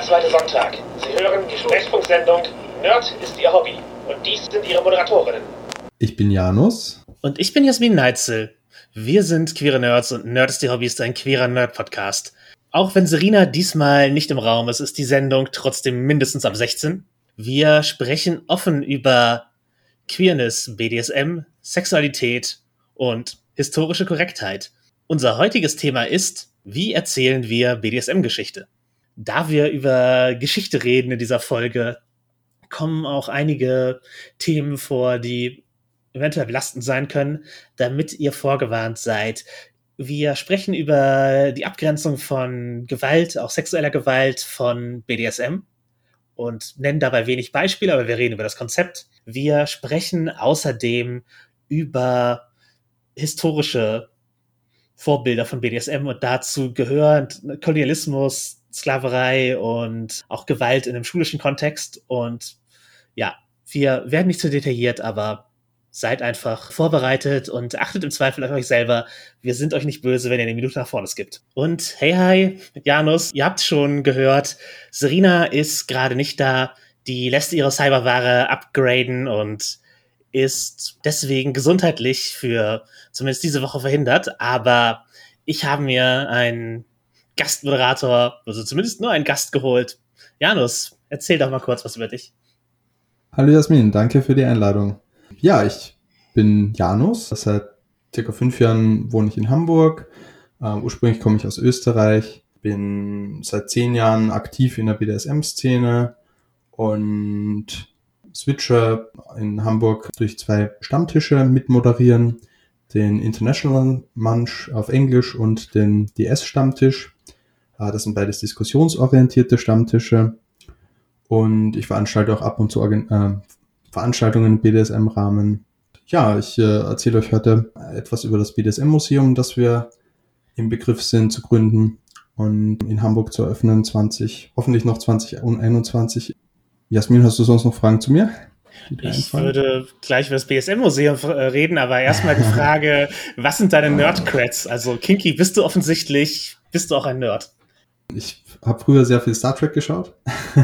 zweite Sonntag. Sie hören die Sprechfunksendung Nerd ist Ihr Hobby. Und dies sind Ihre Moderatorinnen. Ich bin Janus. Und ich bin Jasmin Neitzel. Wir sind queere Nerds und Nerd ist Ihr Hobby ist ein queerer Nerd-Podcast. Auch wenn Serena diesmal nicht im Raum ist, ist die Sendung trotzdem mindestens ab 16. Wir sprechen offen über Queerness, BDSM, Sexualität und historische Korrektheit. Unser heutiges Thema ist, wie erzählen wir BDSM-Geschichte? Da wir über Geschichte reden in dieser Folge, kommen auch einige Themen vor, die eventuell belastend sein können, damit ihr vorgewarnt seid. Wir sprechen über die Abgrenzung von Gewalt, auch sexueller Gewalt von BDSM und nennen dabei wenig Beispiele, aber wir reden über das Konzept. Wir sprechen außerdem über historische Vorbilder von BDSM und dazu gehören Kolonialismus, Sklaverei und auch Gewalt in einem schulischen Kontext. Und ja, wir werden nicht zu detailliert, aber seid einfach vorbereitet und achtet im Zweifel auf euch selber. Wir sind euch nicht böse, wenn ihr eine Minute nach vorne skippt. Und hey, Janus, ihr habt schon gehört, Serena ist gerade nicht da. Die lässt ihre Cyberware upgraden und ist deswegen gesundheitlich für zumindest diese Woche verhindert. Aber ich habe mir einen Gastmoderator, also zumindest nur einen Gast geholt. Janus, erzähl doch mal kurz was über dich. Hallo Jasmin, danke für die Einladung. Ja, ich bin Janus. Seit circa 5 Jahren wohne ich in Hamburg. Ursprünglich komme ich aus Österreich. Bin seit 10 Jahren aktiv in der BDSM-Szene und switche in Hamburg durch 2 Stammtische mitmoderieren. Den International Munch auf Englisch und den DS-Stammtisch. Das sind beides diskussionsorientierte Stammtische. Und ich veranstalte auch ab und zu Veranstaltungen im BDSM-Rahmen. Ja, ich erzähle euch heute etwas über das BDSM-Museum, das wir im Begriff sind zu gründen und in Hamburg zu eröffnen, hoffentlich noch 2021. Jasmin, hast du sonst noch Fragen zu mir? Ich würde gleich über das BDSM-Museum reden, aber erstmal die Frage, was sind deine Nerd-Creds? Also Kinky, bist du auch ein Nerd? Ich habe früher sehr viel Star Trek geschaut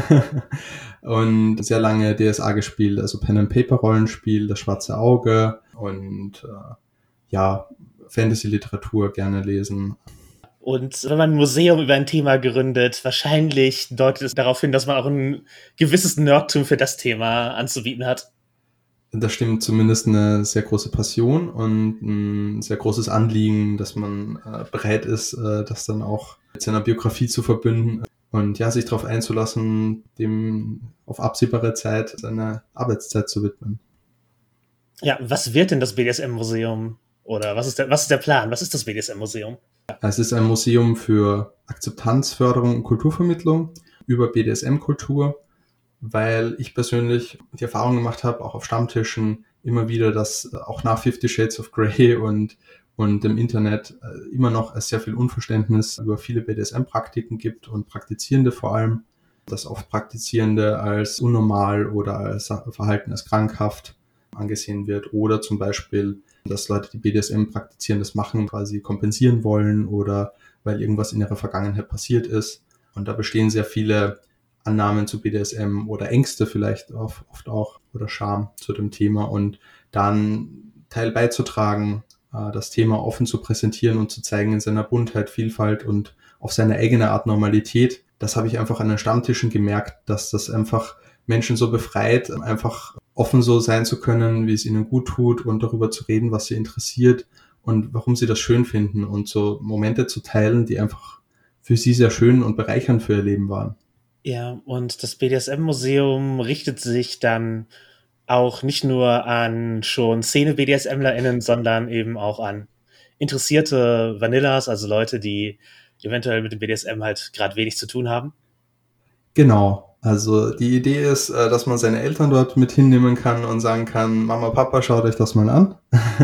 und sehr lange DSA gespielt, also Pen-and-Paper-Rollenspiel, das Schwarze Auge und Fantasy-Literatur gerne lesen. Und wenn man ein Museum über ein Thema gründet, wahrscheinlich deutet es darauf hin, dass man auch ein gewisses Nerdtum für das Thema anzubieten hat. Das stimmt, zumindest eine sehr große Passion und ein sehr großes Anliegen, dass man bereit ist, das dann auch mit seiner Biografie zu verbünden und ja, sich darauf einzulassen, dem auf absehbare Zeit seine Arbeitszeit zu widmen. Ja, was wird denn das BDSM-Museum? Oder was ist der Plan? Was ist das BDSM-Museum? Es ist ein Museum für Akzeptanz, Förderung und Kulturvermittlung über BDSM-Kultur, weil ich persönlich die Erfahrung gemacht habe, auch auf Stammtischen immer wieder, dass auch nach 50 Shades of Grey und im Internet immer noch sehr viel Unverständnis über viele BDSM-Praktiken gibt und Praktizierende vor allem, dass oft Praktizierende als unnormal oder als Verhalten als krankhaft angesehen wird oder zum Beispiel, dass Leute, die BDSM praktizieren, das machen, quasi kompensieren wollen oder weil irgendwas in ihrer Vergangenheit passiert ist. Und da bestehen sehr viele Annahmen zu BDSM oder Ängste vielleicht oft auch oder Scham zu dem Thema und dann Teil beizutragen, das Thema offen zu präsentieren und zu zeigen in seiner Buntheit, Vielfalt und auf seine eigene Art Normalität. Das habe ich einfach an den Stammtischen gemerkt, dass das einfach Menschen so befreit, einfach offen so sein zu können, wie es ihnen gut tut und darüber zu reden, was sie interessiert und warum sie das schön finden und so Momente zu teilen, die einfach für sie sehr schön und bereichernd für ihr Leben waren. Ja, und das BDSM-Museum richtet sich dann auch nicht nur an schon Szene-BDSMlerInnen, sondern eben auch an interessierte Vanillas, also Leute, die eventuell mit dem BDSM halt gerade wenig zu tun haben. Genau, also die Idee ist, dass man seine Eltern dort mit hinnehmen kann und sagen kann, Mama, Papa, schaut euch das mal an.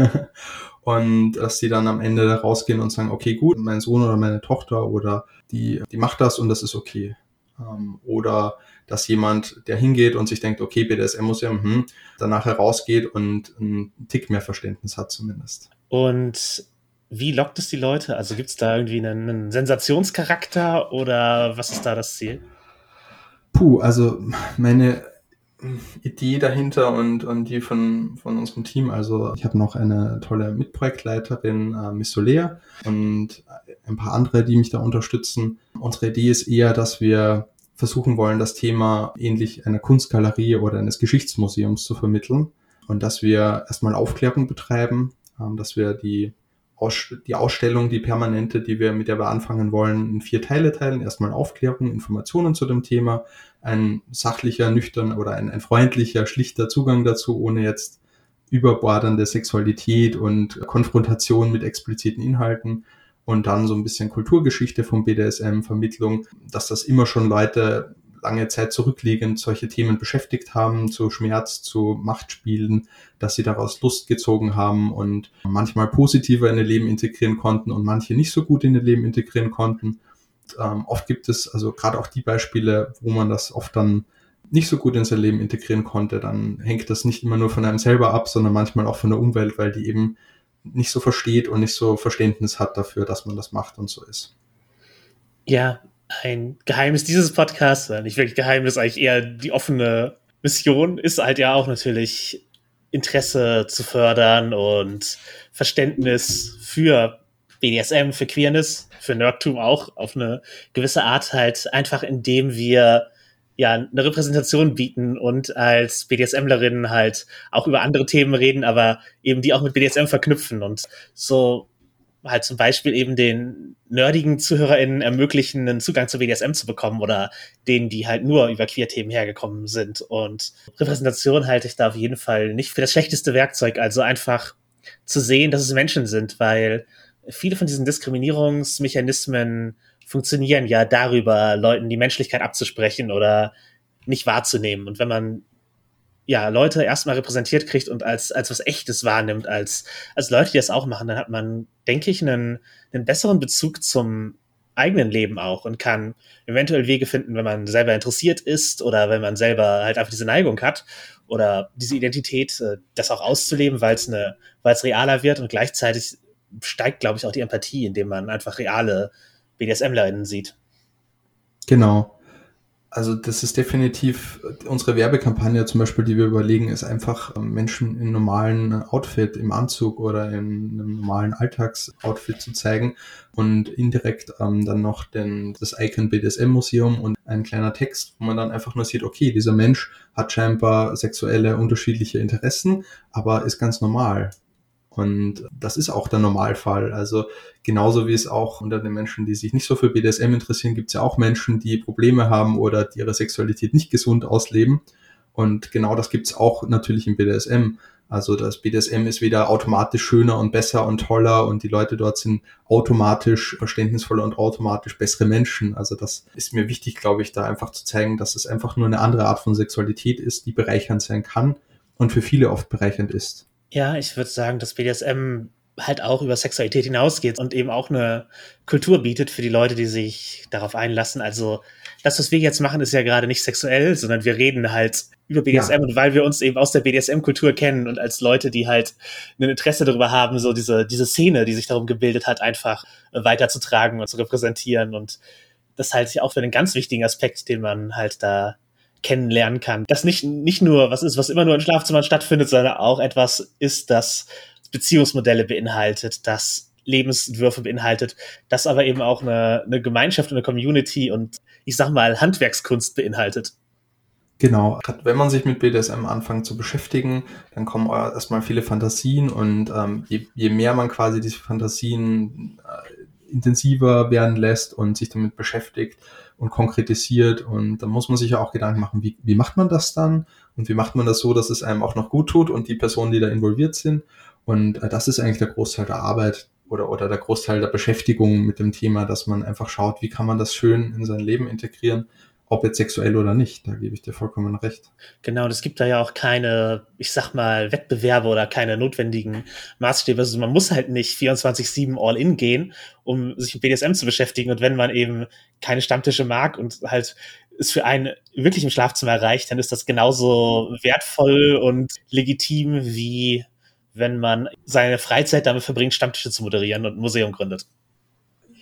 Und dass die dann am Ende rausgehen und sagen, okay, gut, mein Sohn oder meine Tochter oder die macht das und das ist okay. Oder dass jemand, der hingeht und sich denkt, okay, BDSM-Museum, danach herausgeht und einen Tick mehr Verständnis hat zumindest. Und wie lockt es die Leute? Also gibt es da irgendwie einen Sensationscharakter oder was ist da das Ziel? Also meine Idee dahinter und die von unserem Team, also ich habe noch eine tolle Mitprojektleiterin, Miss Soler, und ein paar andere, die mich da unterstützen. Unsere Idee ist eher, dass wir versuchen wollen, das Thema ähnlich einer Kunstgalerie oder eines Geschichtsmuseums zu vermitteln und dass wir erstmal Aufklärung betreiben, dass wir die Ausstellung, die permanente, mit der wir anfangen wollen, in 4 Teile teilen. Erstmal Aufklärung, Informationen zu dem Thema, ein sachlicher, nüchtern oder ein freundlicher, schlichter Zugang dazu, ohne jetzt überbordende Sexualität und Konfrontation mit expliziten Inhalten, und dann so ein bisschen Kulturgeschichte vom BDSM, Vermittlung, dass das immer schon Leute lange Zeit zurückliegend solche Themen beschäftigt haben, zu Schmerz, zu Machtspielen, dass sie daraus Lust gezogen haben und manchmal positiver in ihr Leben integrieren konnten und manche nicht so gut in ihr Leben integrieren konnten. Oft gibt es also gerade auch die Beispiele, wo man das oft dann nicht so gut in sein Leben integrieren konnte. Dann hängt das nicht immer nur von einem selber ab, sondern manchmal auch von der Umwelt, weil die eben nicht so versteht und nicht so Verständnis hat dafür, dass man das macht und so ist. Ja, ein Geheimnis dieses Podcasts, nicht wirklich Geheimnis, eigentlich eher die offene Mission, ist halt ja auch natürlich Interesse zu fördern und Verständnis für BDSM, für Queerness, für Nerdtum auch auf eine gewisse Art halt einfach, indem wir ja eine Repräsentation bieten und als BDSMlerinnen halt auch über andere Themen reden, aber eben die auch mit BDSM verknüpfen und so halt zum Beispiel eben den nerdigen ZuhörerInnen ermöglichen, einen Zugang zu BDSM zu bekommen oder denen, die halt nur über Queer-Themen hergekommen sind. Und Repräsentation halte ich da auf jeden Fall nicht für das schlechteste Werkzeug, also einfach zu sehen, dass es Menschen sind, weil viele von diesen Diskriminierungsmechanismen funktionieren ja darüber, Leuten die Menschlichkeit abzusprechen oder nicht wahrzunehmen. Und wenn man ja, Leute erstmal repräsentiert kriegt und als was Echtes wahrnimmt, als Leute, die das auch machen, dann hat man, denke ich, einen besseren Bezug zum eigenen Leben auch und kann eventuell Wege finden, wenn man selber interessiert ist oder wenn man selber halt einfach diese Neigung hat oder diese Identität, das auch auszuleben, weil es realer wird, und gleichzeitig steigt, glaube ich, auch die Empathie, indem man einfach reale BDSMlerinnen sieht. Genau. Also das ist definitiv unsere Werbekampagne zum Beispiel, die wir überlegen, ist einfach Menschen in normalen Outfit, im Anzug oder in einem normalen Alltagsoutfit zu zeigen und indirekt dann noch das Icon BDSM Museum und ein kleiner Text, wo man dann einfach nur sieht, okay, dieser Mensch hat scheinbar sexuelle unterschiedliche Interessen, aber ist ganz normal. Und das ist auch der Normalfall. Also genauso wie es auch unter den Menschen, die sich nicht so für BDSM interessieren, gibt es ja auch Menschen, die Probleme haben oder die ihre Sexualität nicht gesund ausleben. Und genau das gibt es auch natürlich im BDSM. Also das BDSM ist weder automatisch schöner und besser und toller und die Leute dort sind automatisch verständnisvoller und automatisch bessere Menschen. Also das ist mir wichtig, glaube ich, da einfach zu zeigen, dass es einfach nur eine andere Art von Sexualität ist, die bereichernd sein kann und für viele oft bereichernd ist. Ja, ich würde sagen, dass BDSM halt auch über Sexualität hinausgeht und eben auch eine Kultur bietet für die Leute, die sich darauf einlassen. Also das, was wir jetzt machen, ist ja gerade nicht sexuell, sondern wir reden halt über BDSM, ja. Und weil wir uns eben aus der BDSM-Kultur kennen und als Leute, die halt ein Interesse darüber haben, so diese Szene, die sich darum gebildet hat, einfach weiterzutragen und zu repräsentieren. Und das halte ich auch für einen ganz wichtigen Aspekt, den man halt da kennenlernen kann. Das nicht nur was ist, was immer nur in Schlafzimmern stattfindet, sondern auch etwas ist, das Beziehungsmodelle beinhaltet, das Lebensentwürfe beinhaltet, das aber eben auch eine Gemeinschaft und eine Community und ich sag mal Handwerkskunst beinhaltet. Genau, wenn man sich mit BDSM anfängt zu beschäftigen, dann kommen erstmal viele Fantasien und je mehr man quasi diese Fantasien intensiver werden lässt und sich damit beschäftigt und konkretisiert, und dann muss man sich ja auch Gedanken machen, wie macht man das dann und wie macht man das so, dass es einem auch noch gut tut und die Personen, die da involviert sind, und das ist eigentlich der Großteil der Arbeit oder der Großteil der Beschäftigung mit dem Thema, dass man einfach schaut, wie kann man das schön in sein Leben integrieren, ob jetzt sexuell oder nicht, da gebe ich dir vollkommen recht. Genau, und es gibt da ja auch keine, ich sag mal, Wettbewerbe oder keine notwendigen Maßstäbe. Also man muss halt nicht 24/7 all in gehen, um sich mit BDSM zu beschäftigen. Und wenn man eben keine Stammtische mag und halt es für einen wirklich im Schlafzimmer erreicht, dann ist das genauso wertvoll und legitim, wie wenn man seine Freizeit damit verbringt, Stammtische zu moderieren und ein Museum gründet.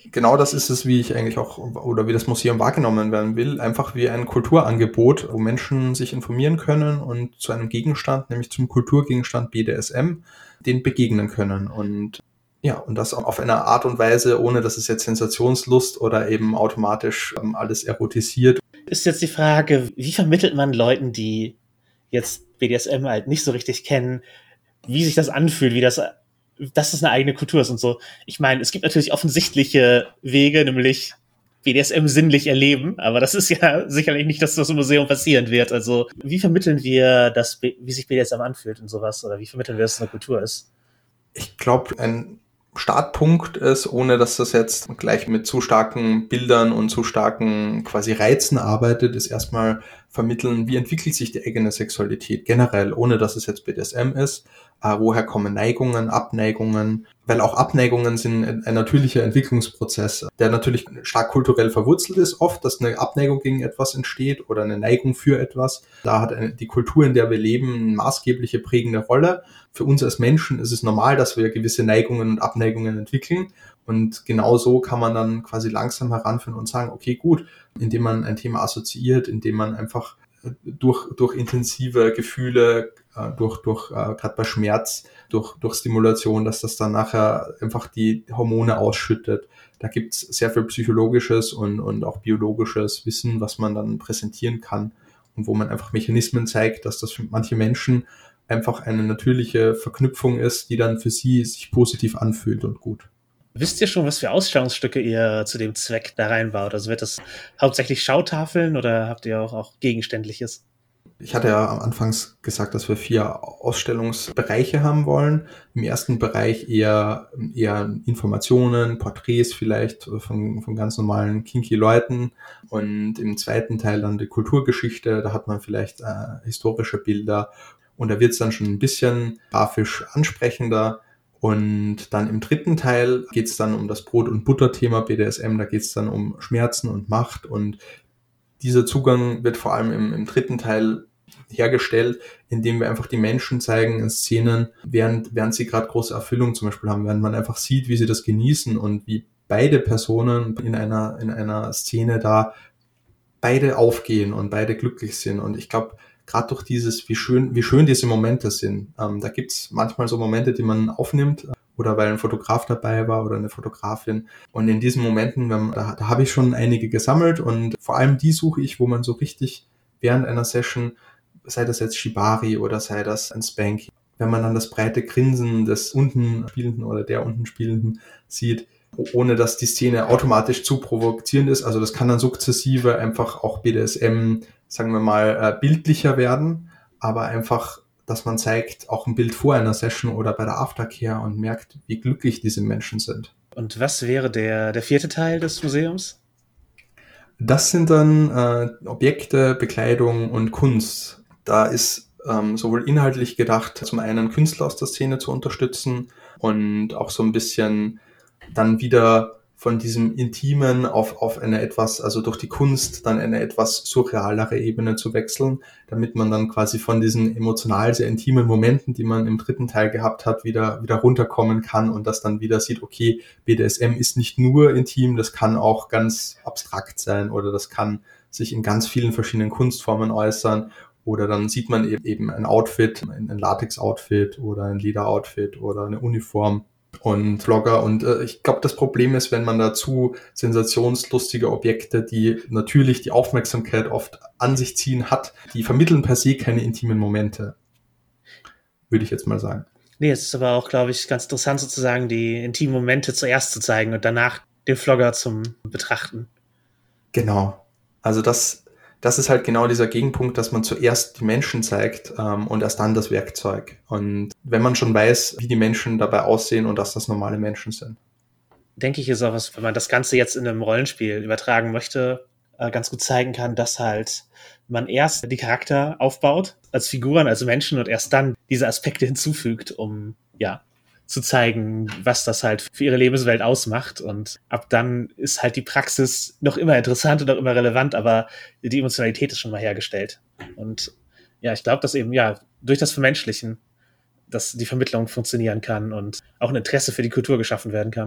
Genau das ist es, wie ich eigentlich auch, oder wie das Museum wahrgenommen werden will, einfach wie ein Kulturangebot, wo Menschen sich informieren können und zu einem Gegenstand, nämlich zum Kulturgegenstand BDSM, den begegnen können. Und ja, und das auf eine Art und Weise, ohne dass es jetzt Sensationslust oder eben automatisch alles erotisiert. Ist jetzt die Frage, wie vermittelt man Leuten, die jetzt BDSM halt nicht so richtig kennen, wie sich das anfühlt, dass es eine eigene Kultur ist und so. Ich meine, es gibt natürlich offensichtliche Wege, nämlich BDSM sinnlich erleben, aber das ist ja sicherlich nicht das, was im Museum passieren wird. Also, wie vermitteln wir das, wie sich BDSM anfühlt und sowas? Oder wie vermitteln wir, dass es eine Kultur ist? Ich glaube, ein Startpunkt ist, ohne dass das jetzt gleich mit zu starken Bildern und zu starken quasi Reizen arbeitet, ist erstmal vermitteln, wie entwickelt sich die eigene Sexualität generell, ohne dass es jetzt BDSM ist. Woher kommen Neigungen, Abneigungen? Weil auch Abneigungen sind ein natürlicher Entwicklungsprozess, der natürlich stark kulturell verwurzelt ist, oft, dass eine Abneigung gegen etwas entsteht oder eine Neigung für etwas. Da hat die Kultur, in der wir leben, eine maßgebliche prägende Rolle. Für uns als Menschen ist es normal, dass wir gewisse Neigungen und Abneigungen entwickeln. Und genau so kann man dann quasi langsam heranführen und sagen, okay, gut, indem man ein Thema assoziiert, indem man einfach durch intensive Gefühle, gerade bei Schmerz, durch Stimulation, dass das dann nachher einfach die Hormone ausschüttet. Da gibt's sehr viel psychologisches und auch biologisches Wissen, was man dann präsentieren kann und wo man einfach Mechanismen zeigt, dass das für manche Menschen einfach eine natürliche Verknüpfung ist, die dann für sie sich positiv anfühlt und gut. Wisst ihr schon, was für Ausstellungsstücke ihr zu dem Zweck da reinbaut? Also wird das hauptsächlich Schautafeln oder habt ihr auch Gegenständliches? Ich hatte ja am Anfangs gesagt, dass wir 4 Ausstellungsbereiche haben wollen. Im ersten Bereich eher Informationen, Porträts vielleicht von ganz normalen kinky Leuten. Und im zweiten Teil dann die Kulturgeschichte. Da hat man vielleicht historische Bilder. Und da wird es dann schon ein bisschen grafisch ansprechender. Und dann im dritten Teil geht es dann um das Brot- und Butter-Thema BDSM. Da geht es dann um Schmerzen und Macht. Und dieser Zugang wird vor allem im dritten Teil hergestellt, indem wir einfach die Menschen zeigen in Szenen, während sie gerade große Erfüllung zum Beispiel haben, während man einfach sieht, wie sie das genießen und wie beide Personen in einer Szene da beide aufgehen und beide glücklich sind. Und ich glaube, gerade durch dieses, wie schön diese Momente sind, da gibt's manchmal so Momente, die man aufnimmt, oder weil ein Fotograf dabei war oder eine Fotografin. Und in diesen Momenten, da habe ich schon einige gesammelt und vor allem die suche ich, wo man so richtig während einer Session, sei das jetzt Shibari oder sei das ein Spanky, wenn man dann das breite Grinsen des unten Spielenden oder der unten Spielenden sieht, ohne dass die Szene automatisch zu provozierend ist. Also das kann dann sukzessive einfach auch BDSM, sagen wir mal, bildlicher werden, aber einfach, dass man zeigt, auch ein Bild vor einer Session oder bei der Aftercare und merkt, wie glücklich diese Menschen sind. Und was wäre der vierte Teil des Museums? Das sind dann Objekte, Bekleidung und Kunst. Da ist sowohl inhaltlich gedacht, zum einen Künstler aus der Szene zu unterstützen und auch so ein bisschen dann wieder von diesem Intimen auf eine etwas, also durch die Kunst dann eine etwas surrealere Ebene zu wechseln, damit man dann quasi von diesen emotional sehr intimen Momenten, die man im dritten Teil gehabt hat, wieder runterkommen kann und das dann wieder sieht, okay, BDSM ist nicht nur intim, das kann auch ganz abstrakt sein oder das kann sich in ganz vielen verschiedenen Kunstformen äußern. Oder dann sieht man eben ein Outfit, ein Latex-Outfit oder ein Leder-Outfit oder eine Uniform und Vlogger. Und ich glaube, das Problem ist, wenn man dazu sensationslustige Objekte, die natürlich die Aufmerksamkeit oft an sich ziehen hat, die vermitteln per se keine intimen Momente, würde ich jetzt mal sagen. Nee, es ist aber auch, glaube ich, ganz interessant sozusagen, die intimen Momente zuerst zu zeigen und danach den Vlogger zum Betrachten. Genau. Also das ist halt genau dieser Gegenpunkt, dass man zuerst die Menschen zeigt und erst dann das Werkzeug. Und wenn man schon weiß, wie die Menschen dabei aussehen und dass das normale Menschen sind. Denke ich, ist auch was, wenn man das Ganze jetzt in einem Rollenspiel übertragen möchte, ganz gut zeigen kann, dass halt man erst die Charakter aufbaut als Figuren, als Menschen und erst dann diese Aspekte hinzufügt, um ja zu zeigen, was das halt für ihre Lebenswelt ausmacht. Und ab dann ist halt die Praxis noch immer interessant und noch immer relevant, aber die Emotionalität ist schon mal hergestellt. Und ja, ich glaube, dass eben ja durch das Vermenschlichen, dass die Vermittlung funktionieren kann und auch ein Interesse für die Kultur geschaffen werden kann.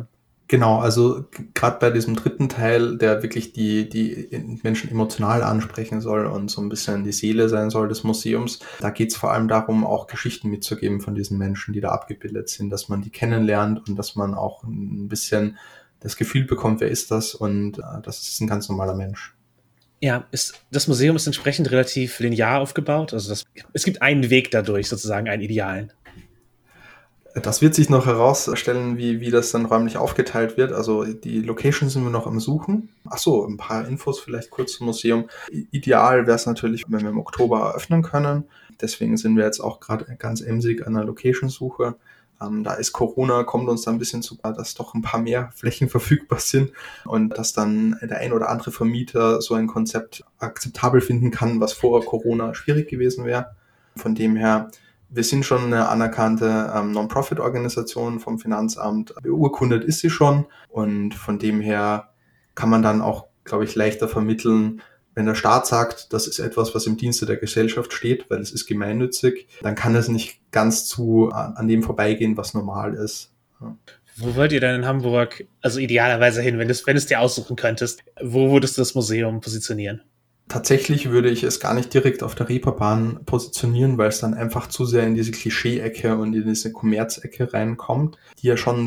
Genau, also gerade bei diesem dritten Teil, der wirklich die Menschen emotional ansprechen soll und so ein bisschen die Seele sein soll des Museums, da geht es vor allem darum, auch Geschichten mitzugeben von diesen Menschen, die da abgebildet sind, dass man die kennenlernt und dass man auch ein bisschen das Gefühl bekommt, wer ist das, und das ist ein ganz normaler Mensch. Ja, das Museum ist entsprechend relativ linear aufgebaut. Also es gibt einen Weg dadurch, sozusagen einen idealen. Das wird sich noch herausstellen, wie das dann räumlich aufgeteilt wird. Also die Location sind wir noch am Suchen. Ach so, ein paar Infos vielleicht kurz zum Museum. Ideal wäre es natürlich, wenn wir im Oktober eröffnen können. Deswegen sind wir jetzt auch gerade ganz emsig an der Location-Suche. Da ist Corona, kommt uns da ein bisschen zu, dass doch ein paar mehr Flächen verfügbar sind und dass dann der ein oder andere Vermieter so ein Konzept akzeptabel finden kann, was vor Corona schwierig gewesen wäre. Von dem her, wir sind schon eine anerkannte Non-Profit-Organisation vom Finanzamt. Beurkundet ist sie schon, und von dem her kann man dann auch, glaube ich, leichter vermitteln, wenn der Staat sagt, das ist etwas, was im Dienste der Gesellschaft steht, weil es ist gemeinnützig, dann kann es nicht ganz an dem vorbeigehen, was normal ist. Ja. Wo wollt ihr denn in Hamburg, also idealerweise hin, wenn du es dir aussuchen könntest, wo würdest du das Museum positionieren? Tatsächlich würde ich es gar nicht direkt auf der Reeperbahn positionieren, weil es dann einfach zu sehr in diese Klischee-Ecke und in diese Kommerzecke reinkommt, die ja schon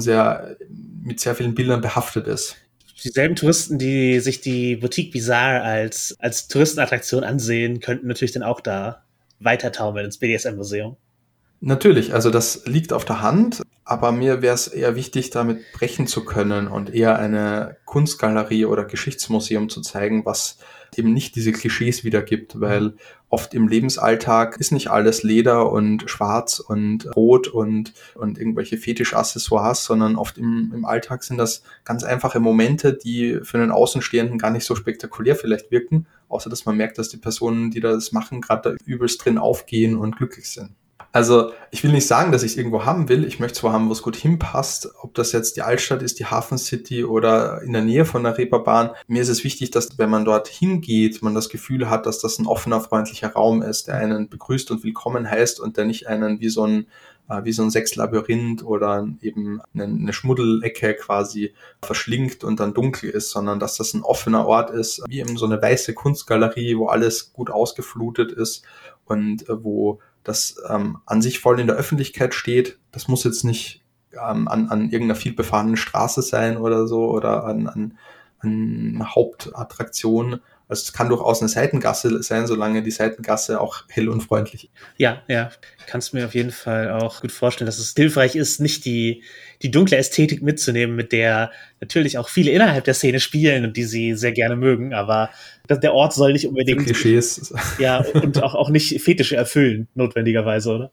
mit sehr vielen Bildern behaftet ist. Dieselben Touristen, die sich die Boutique Bizarre als Touristenattraktion ansehen, könnten natürlich dann auch da weiter taumeln ins BDSM-Museum. Natürlich, also das liegt auf der Hand, aber mir wäre es eher wichtig, damit brechen zu können und eher eine Kunstgalerie oder Geschichtsmuseum zu zeigen, was eben nicht diese Klischees wiedergibt, weil oft im Lebensalltag ist nicht alles Leder und schwarz und rot und irgendwelche Fetischaccessoires, sondern oft im Alltag sind das ganz einfache Momente, die für einen Außenstehenden gar nicht so spektakulär vielleicht wirken, außer dass man merkt, dass die Personen, die das machen, gerade da übelst drin aufgehen und glücklich sind. Also ich will nicht sagen, dass ich es irgendwo haben will. Ich möchte zwar haben, wo es gut hinpasst, ob das jetzt die Altstadt ist, die Hafen City oder in der Nähe von der Reeperbahn. Mir ist es wichtig, dass, wenn man dort hingeht, man das Gefühl hat, dass das ein offener, freundlicher Raum ist, der einen begrüßt und willkommen heißt und der nicht einen wie so ein Sechslabyrinth oder eben eine Schmuddelecke quasi verschlingt und dann dunkel ist, sondern dass das ein offener Ort ist, wie eben so eine weiße Kunstgalerie, wo alles gut ausgeflutet ist und wo das an sich voll in der Öffentlichkeit steht. Das muss jetzt nicht an irgendeiner vielbefahrenen Straße sein oder so oder an einer Hauptattraktion. Also es kann durchaus eine Seitengasse sein, solange die Seitengasse auch hell und freundlich ist. Ja, kannst mir auf jeden Fall auch gut vorstellen, dass es hilfreich ist, nicht die dunkle Ästhetik mitzunehmen, mit der natürlich auch viele innerhalb der Szene spielen und die sie sehr gerne mögen, aber der Ort soll nicht unbedingt Klischees. Ja, und auch nicht Fetische erfüllen, notwendigerweise, oder?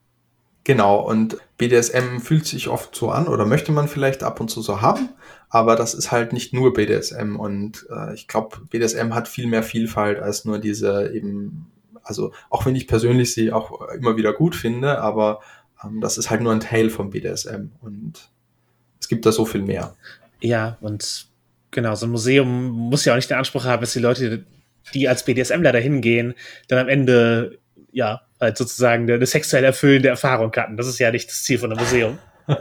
Genau, und BDSM fühlt sich oft so an oder möchte man vielleicht ab und zu so haben, aber das ist halt nicht nur BDSM und ich glaube, BDSM hat viel mehr Vielfalt als nur diese eben, also auch wenn ich persönlich sie auch immer wieder gut finde, aber das ist halt nur ein Teil vom BDSM und es gibt da so viel mehr. Ja, und genau, so ein Museum muss ja auch nicht den Anspruch haben, dass die Leute, die als BDSMler da hingehen, dann am Ende halt sozusagen eine sexuell erfüllende Erfahrung hatten. Das ist ja nicht das Ziel von einem Museum.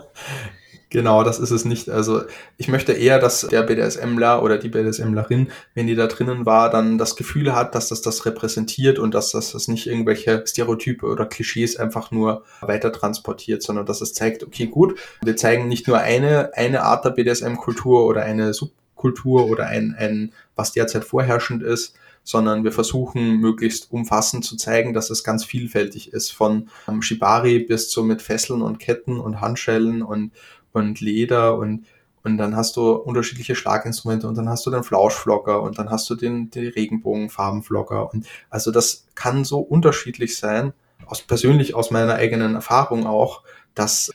Genau, das ist es nicht. Also ich möchte eher, dass der BDSMler oder die BDSMlerin, wenn die da drinnen war, dann das Gefühl hat, dass das repräsentiert und dass das nicht irgendwelche Stereotype oder Klischees einfach nur weiter transportiert, sondern dass es zeigt, okay, gut, wir zeigen nicht nur eine Art der BDSM-Kultur oder eine Subkultur oder ein was derzeit vorherrschend ist, sondern wir versuchen möglichst umfassend zu zeigen, dass es ganz vielfältig ist, von Shibari bis zu mit Fesseln und Ketten und Handschellen und Leder und dann hast du unterschiedliche Schlaginstrumente und dann hast du den Flauschflogger und dann hast du die Regenbogenfarbenflogger und also das kann so unterschiedlich sein, persönlich aus meiner eigenen Erfahrung auch, dass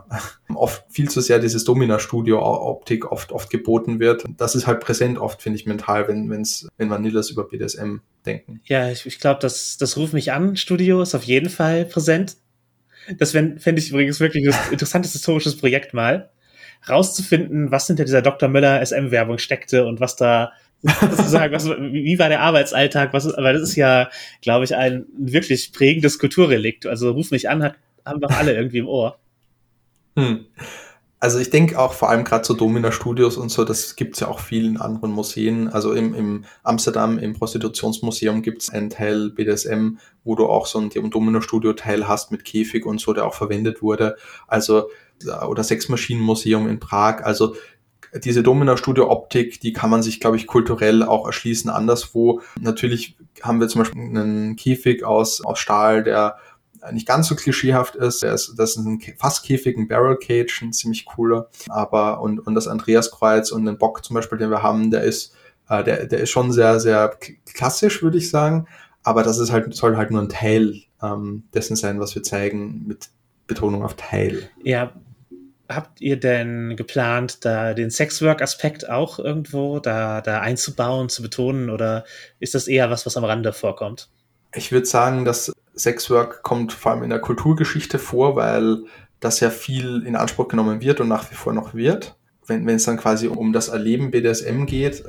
oft viel zu sehr dieses Domina-Studio-Optik oft geboten wird. Das ist halt präsent oft, finde ich, mental, wenn Vanillas über BDSM denken. Ja, ich glaube, das Ruf mich an Studio ist auf jeden Fall präsent. Das fände ich übrigens wirklich ein interessantes historisches Projekt mal, rauszufinden, was hinter dieser Dr. Müller SM-Werbung steckte und was da sozusagen, wie war der Arbeitsalltag, weil das ist ja, glaube ich, ein wirklich prägendes Kulturrelikt. Also Ruf mich an, haben doch alle irgendwie im Ohr. Also ich denke auch vor allem gerade so Domina-Studios und so, das gibt's ja auch viel in anderen Museen. Also im Amsterdam, im Prostitutionsmuseum gibt's einen Teil BDSM, wo du auch so ein Domina-Studio-Teil hast mit Käfig und so, der auch verwendet wurde. Also, oder Sexmaschinenmuseum in Prag. Also diese Domina-Studio-Optik, die kann man sich, glaube ich, kulturell auch erschließen anderswo. Natürlich haben wir zum Beispiel einen Käfig aus Stahl, der nicht ganz so klischeehaft ist. Das ist ein Fasskäfig, ein Barrel Cage, ein ziemlich cooler. Aber und das Andreaskreuz und den Bock zum Beispiel, den wir haben, der ist schon sehr, sehr klassisch, würde ich sagen. Aber das ist halt, soll halt nur ein Teil dessen sein, was wir zeigen, mit Betonung auf Teil. Ja, habt ihr denn geplant, da den Sexwork-Aspekt auch irgendwo da einzubauen, zu betonen, oder ist das eher was am Rande vorkommt? Ich würde sagen, dass Sexwork kommt vor allem in der Kulturgeschichte vor, weil das ja viel in Anspruch genommen wird und nach wie vor noch wird. Wenn es dann quasi um das Erleben BDSM geht,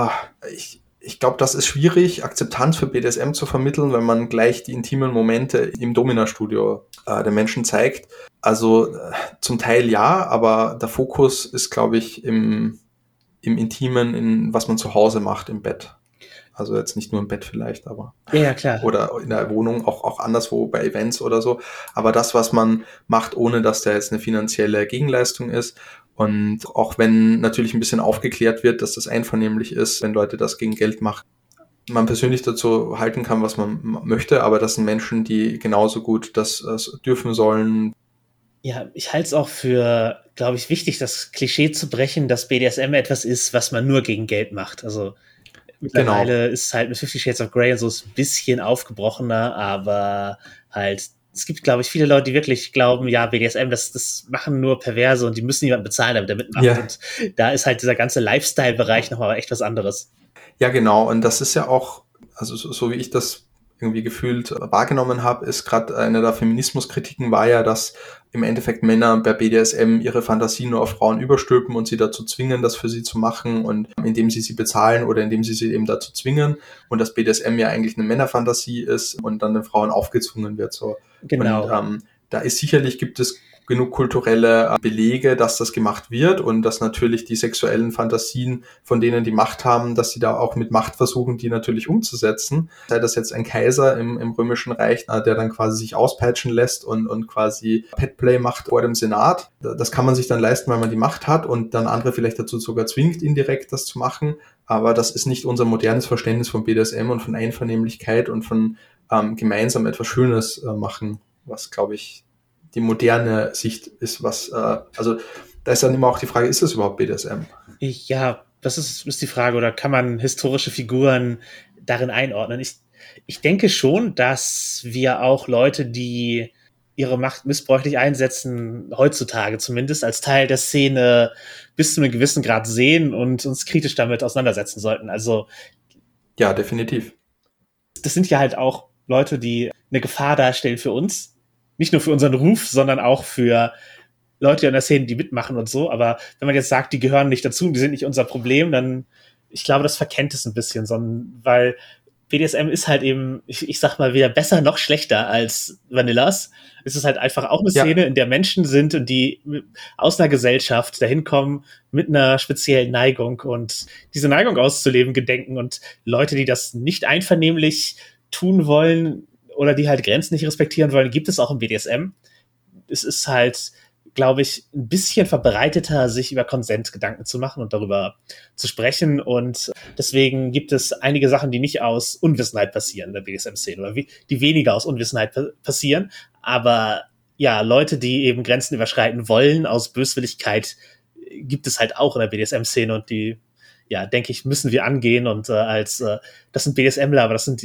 ich glaube, das ist schwierig, Akzeptanz für BDSM zu vermitteln, wenn man gleich die intimen Momente im Domina-Studio der Menschen zeigt. Also zum Teil ja, aber der Fokus ist, glaube ich, im Intimen, in was man zu Hause macht im Bett. Also jetzt nicht nur im Bett vielleicht, aber Ja, klar. oder in der Wohnung, auch anderswo bei Events oder so. Aber das, was man macht, ohne dass da jetzt eine finanzielle Gegenleistung ist. Und auch wenn natürlich ein bisschen aufgeklärt wird, dass das einvernehmlich ist, wenn Leute das gegen Geld machen, man persönlich dazu halten kann, was man möchte, aber das sind Menschen, die genauso gut das dürfen sollen. Ja, ich halte es auch für, glaube ich, wichtig, das Klischee zu brechen, dass BDSM etwas ist, was man nur gegen Geld macht. Also mittlerweile ist es halt mit 50 Shades of Grey und so ein bisschen aufgebrochener, aber halt, es gibt, glaube ich, viele Leute, die wirklich glauben, ja, BDSM, das machen nur Perverse und die müssen jemanden bezahlen, damit er mitmacht. Ja. Und da ist halt dieser ganze Lifestyle-Bereich nochmal echt was anderes. Ja, genau. Und das ist ja auch, also so wie ich das irgendwie gefühlt wahrgenommen habe, ist gerade eine der Feminismuskritiken war ja, dass im Endeffekt Männer bei BDSM ihre Fantasie nur auf Frauen überstülpen und sie dazu zwingen, das für sie zu machen, und indem sie bezahlen oder indem sie eben dazu zwingen, und dass BDSM ja eigentlich eine Männerfantasie ist und dann den Frauen aufgezwungen wird. So. Genau. Und da ist sicherlich, gibt es genug kulturelle Belege, dass das gemacht wird und dass natürlich die sexuellen Fantasien von denen, die Macht haben, dass sie da auch mit Macht versuchen, die natürlich umzusetzen. Sei das jetzt ein Kaiser im Römischen Reich, der dann quasi sich auspeitschen lässt und quasi Petplay macht vor dem Senat. Das kann man sich dann leisten, weil man die Macht hat und dann andere vielleicht dazu sogar zwingt, indirekt das zu machen. Aber das ist nicht unser modernes Verständnis von BDSM und von Einvernehmlichkeit und von gemeinsam etwas Schönes machen, was, glaube ich, die moderne Sicht ist, also da ist dann immer auch die Frage, ist das überhaupt BDSM? Ja, das ist die Frage, oder kann man historische Figuren darin einordnen? Ich denke schon, dass wir auch Leute, die ihre Macht missbräuchlich einsetzen, heutzutage zumindest als Teil der Szene bis zu einem gewissen Grad sehen und uns kritisch damit auseinandersetzen sollten. Also ja, definitiv. Das sind ja halt auch Leute, die eine Gefahr darstellen für uns. Nicht nur für unseren Ruf, sondern auch für Leute in der Szene, die mitmachen und so. Aber wenn man jetzt sagt, die gehören nicht dazu, die sind nicht unser Problem, dann, ich glaube, das verkennt es ein bisschen, weil BDSM ist halt eben, ich sag mal, weder besser noch schlechter als Vanillas. Es ist halt einfach auch eine Szene, in der Menschen sind und die aus einer Gesellschaft dahin kommen mit einer speziellen Neigung und diese Neigung auszuleben gedenken, und Leute, die das nicht einvernehmlich tun wollen oder die halt Grenzen nicht respektieren wollen, gibt es auch im BDSM. Es ist halt, glaube ich, ein bisschen verbreiteter, sich über Konsent Gedanken zu machen und darüber zu sprechen. Und deswegen gibt es einige Sachen, die nicht aus Unwissenheit passieren in der BDSM-Szene oder die weniger aus Unwissenheit passieren. Aber ja, Leute, die eben Grenzen überschreiten wollen aus Böswilligkeit, gibt es halt auch in der BDSM-Szene, und die, ja, denke ich, müssen wir angehen. Und das sind BDSMler, aber das sind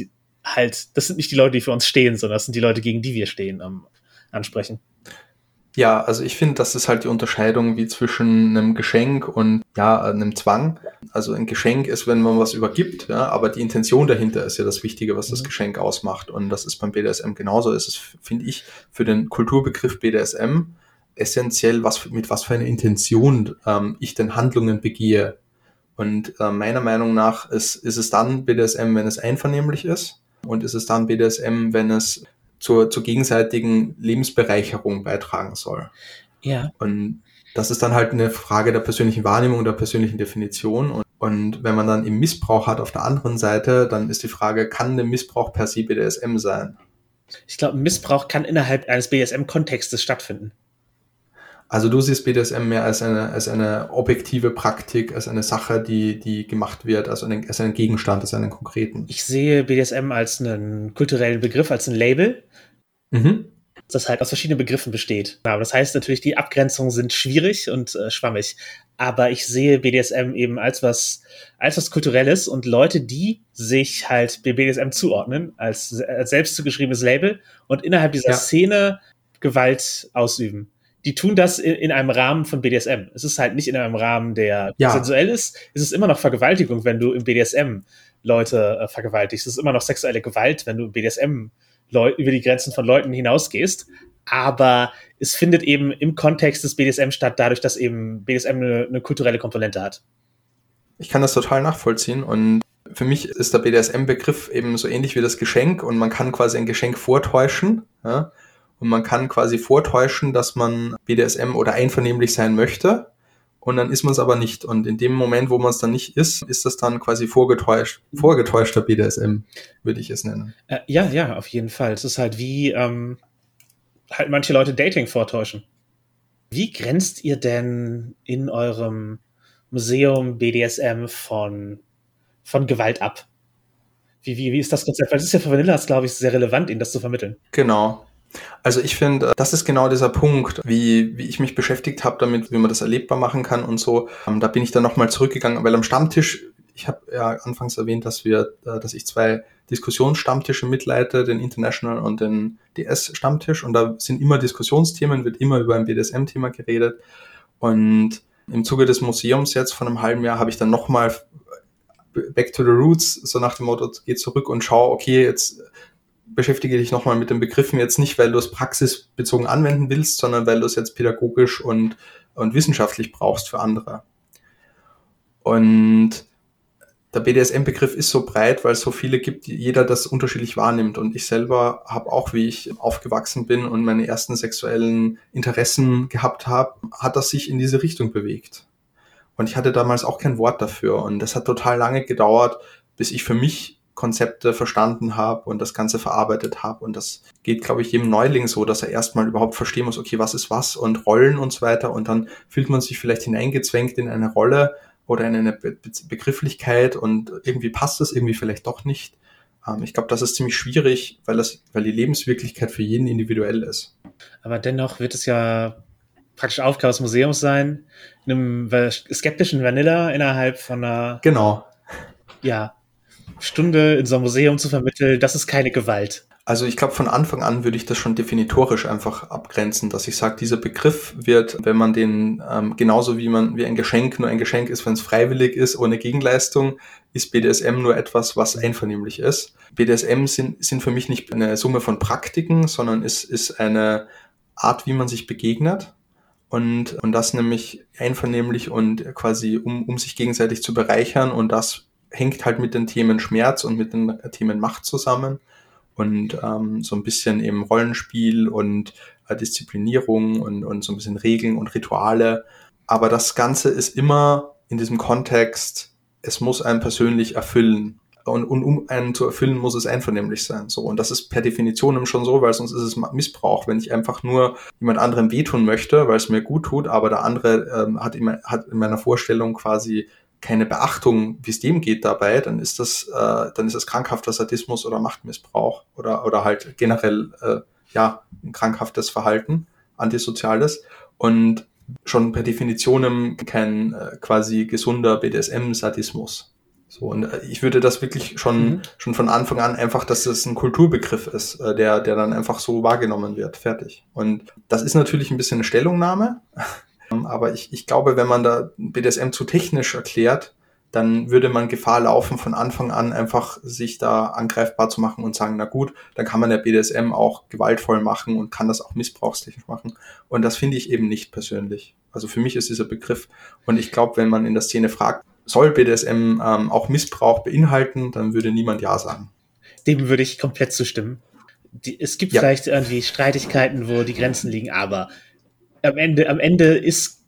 nicht die Leute, die für uns stehen, sondern das sind die Leute, gegen die wir stehen, ansprechen. Ja, also ich finde, das ist halt die Unterscheidung wie zwischen einem Geschenk und einem Zwang. Also ein Geschenk ist, wenn man was übergibt, ja, aber die Intention dahinter ist ja das Wichtige, was das Geschenk ausmacht. Und das ist beim BDSM genauso. Es ist, finde ich, für den Kulturbegriff BDSM essentiell, mit was für einer Intention ich den Handlungen begehe. Und meiner Meinung nach ist es dann BDSM, wenn es einvernehmlich ist, und ist es dann BDSM, wenn es zur gegenseitigen Lebensbereicherung beitragen soll. Ja. Und Das ist dann halt eine Frage der persönlichen Wahrnehmung, der persönlichen Definition. Und wenn man dann eben Missbrauch hat auf der anderen Seite, dann ist die Frage, kann der Missbrauch per se BDSM sein? Ich glaube, Missbrauch kann innerhalb eines BDSM-Kontextes stattfinden. Also du siehst BDSM mehr als eine objektive Praktik, als eine Sache, die gemacht wird, als einen Gegenstand, als einen konkreten. Ich sehe BDSM als einen kulturellen Begriff, als ein Label, das halt aus verschiedenen Begriffen besteht. Aber das heißt natürlich, die Abgrenzungen sind schwierig und schwammig. Aber ich sehe BDSM eben als was Kulturelles und Leute, die sich halt BDSM zuordnen, als selbst zugeschriebenes Label und innerhalb dieser Szene Gewalt ausüben. Die tun das in einem Rahmen von BDSM. Es ist halt nicht in einem Rahmen, der sensuell ist. Es ist immer noch Vergewaltigung, wenn du im BDSM Leute vergewaltigst. Es ist immer noch sexuelle Gewalt, wenn du im BDSM über die Grenzen von Leuten hinausgehst. Aber es findet eben im Kontext des BDSM statt, dadurch, dass eben BDSM eine kulturelle Komponente hat. Ich kann das total nachvollziehen und für mich ist der BDSM-Begriff eben so ähnlich wie das Geschenk und man kann quasi ein Geschenk vortäuschen, ja? Und man kann quasi vortäuschen, dass man BDSM oder einvernehmlich sein möchte und dann ist man es aber nicht. Und in dem Moment, wo man es dann nicht ist das dann quasi vorgetäuschter BDSM, würde ich es nennen. Ja, auf jeden Fall. Es ist halt wie halt manche Leute Dating vortäuschen. Wie grenzt ihr denn in eurem Museum BDSM von Gewalt ab? Wie ist das Konzept? Weil das ist ja für Vanillas, glaube ich, sehr relevant, ihnen das zu vermitteln. Genau. Also ich finde, das ist genau dieser Punkt, wie ich mich beschäftigt habe damit, wie man das erlebbar machen kann und so. Da bin ich dann nochmal zurückgegangen, weil am Stammtisch, ich habe ja anfangs erwähnt, dass ich 2 Diskussionsstammtische mitleite, den International und den DS-Stammtisch und da sind immer Diskussionsthemen, wird immer über ein BDSM-Thema geredet und im Zuge des Museums jetzt von einem halben Jahr habe ich dann nochmal Back to the Roots, so nach dem Motto, geh zurück und schau, okay, jetzt beschäftige dich nochmal mit den Begriffen jetzt nicht, weil du es praxisbezogen anwenden willst, sondern weil du es jetzt pädagogisch und wissenschaftlich brauchst für andere. Und der BDSM-Begriff ist so breit, weil es so viele gibt, die jeder das unterschiedlich wahrnimmt. Und ich selber habe auch, wie ich aufgewachsen bin und meine ersten sexuellen Interessen gehabt habe, hat das sich in diese Richtung bewegt. Und ich hatte damals auch kein Wort dafür. Und das hat total lange gedauert, bis ich für mich Konzepte verstanden habe und das Ganze verarbeitet habe. Und das geht, glaube ich, jedem Neuling so, dass er erstmal überhaupt verstehen muss, okay, was ist was und Rollen und so weiter. Und dann fühlt man sich vielleicht hineingezwängt in eine Rolle oder in eine Begrifflichkeit und irgendwie passt es irgendwie vielleicht doch nicht. Ich glaube, das ist ziemlich schwierig, weil die Lebenswirklichkeit für jeden individuell ist. Aber dennoch wird es ja praktisch Aufgabe des Museums sein, einem skeptischen Vanilla innerhalb von einer Stunde in so einem Museum zu vermitteln, das ist keine Gewalt. Also ich glaube, von Anfang an würde ich das schon definitorisch einfach abgrenzen, dass ich sage, dieser Begriff wird, wenn man den genauso wie ein Geschenk nur ein Geschenk ist, wenn es freiwillig ist, ohne Gegenleistung, ist BDSM nur etwas, was einvernehmlich ist. BDSM sind für mich nicht eine Summe von Praktiken, sondern es ist eine Art, wie man sich begegnet. Und das nämlich einvernehmlich und quasi, um sich gegenseitig zu bereichern. Und das hängt halt mit den Themen Schmerz und mit den Themen Macht zusammen. Und so ein bisschen eben Rollenspiel und Disziplinierung und so ein bisschen Regeln und Rituale. Aber das Ganze ist immer in diesem Kontext, es muss einen persönlich erfüllen. Und um einen zu erfüllen, muss es einvernehmlich sein. So, und das ist per Definition schon so, weil sonst ist es Missbrauch. Wenn ich einfach nur jemand anderem wehtun möchte, weil es mir gut tut, aber der andere hat in meiner Vorstellung quasi keine Beachtung, wie es dem geht dabei, dann ist das krankhafter Sadismus oder Machtmissbrauch oder halt generell ein krankhaftes Verhalten, antisoziales und schon per Definition kein quasi gesunder BDSM-Sadismus. So, und ich würde das wirklich schon von Anfang an einfach, dass das ein Kulturbegriff ist, der dann einfach so wahrgenommen wird, fertig. Und das ist natürlich ein bisschen eine Stellungnahme, aber ich glaube, wenn man da BDSM zu technisch erklärt, dann würde man Gefahr laufen, von Anfang an einfach sich da angreifbar zu machen und sagen, na gut, dann kann man ja BDSM auch gewaltvoll machen und kann das auch missbrauchstechnisch machen. Und das finde ich eben nicht persönlich. Also für mich ist dieser Begriff, und ich glaube, wenn man in der Szene fragt, soll BDSM auch Missbrauch beinhalten, dann würde niemand Ja sagen. Dem würde ich komplett zustimmen. Es gibt vielleicht irgendwie Streitigkeiten, wo die Grenzen liegen, aber am Ende ist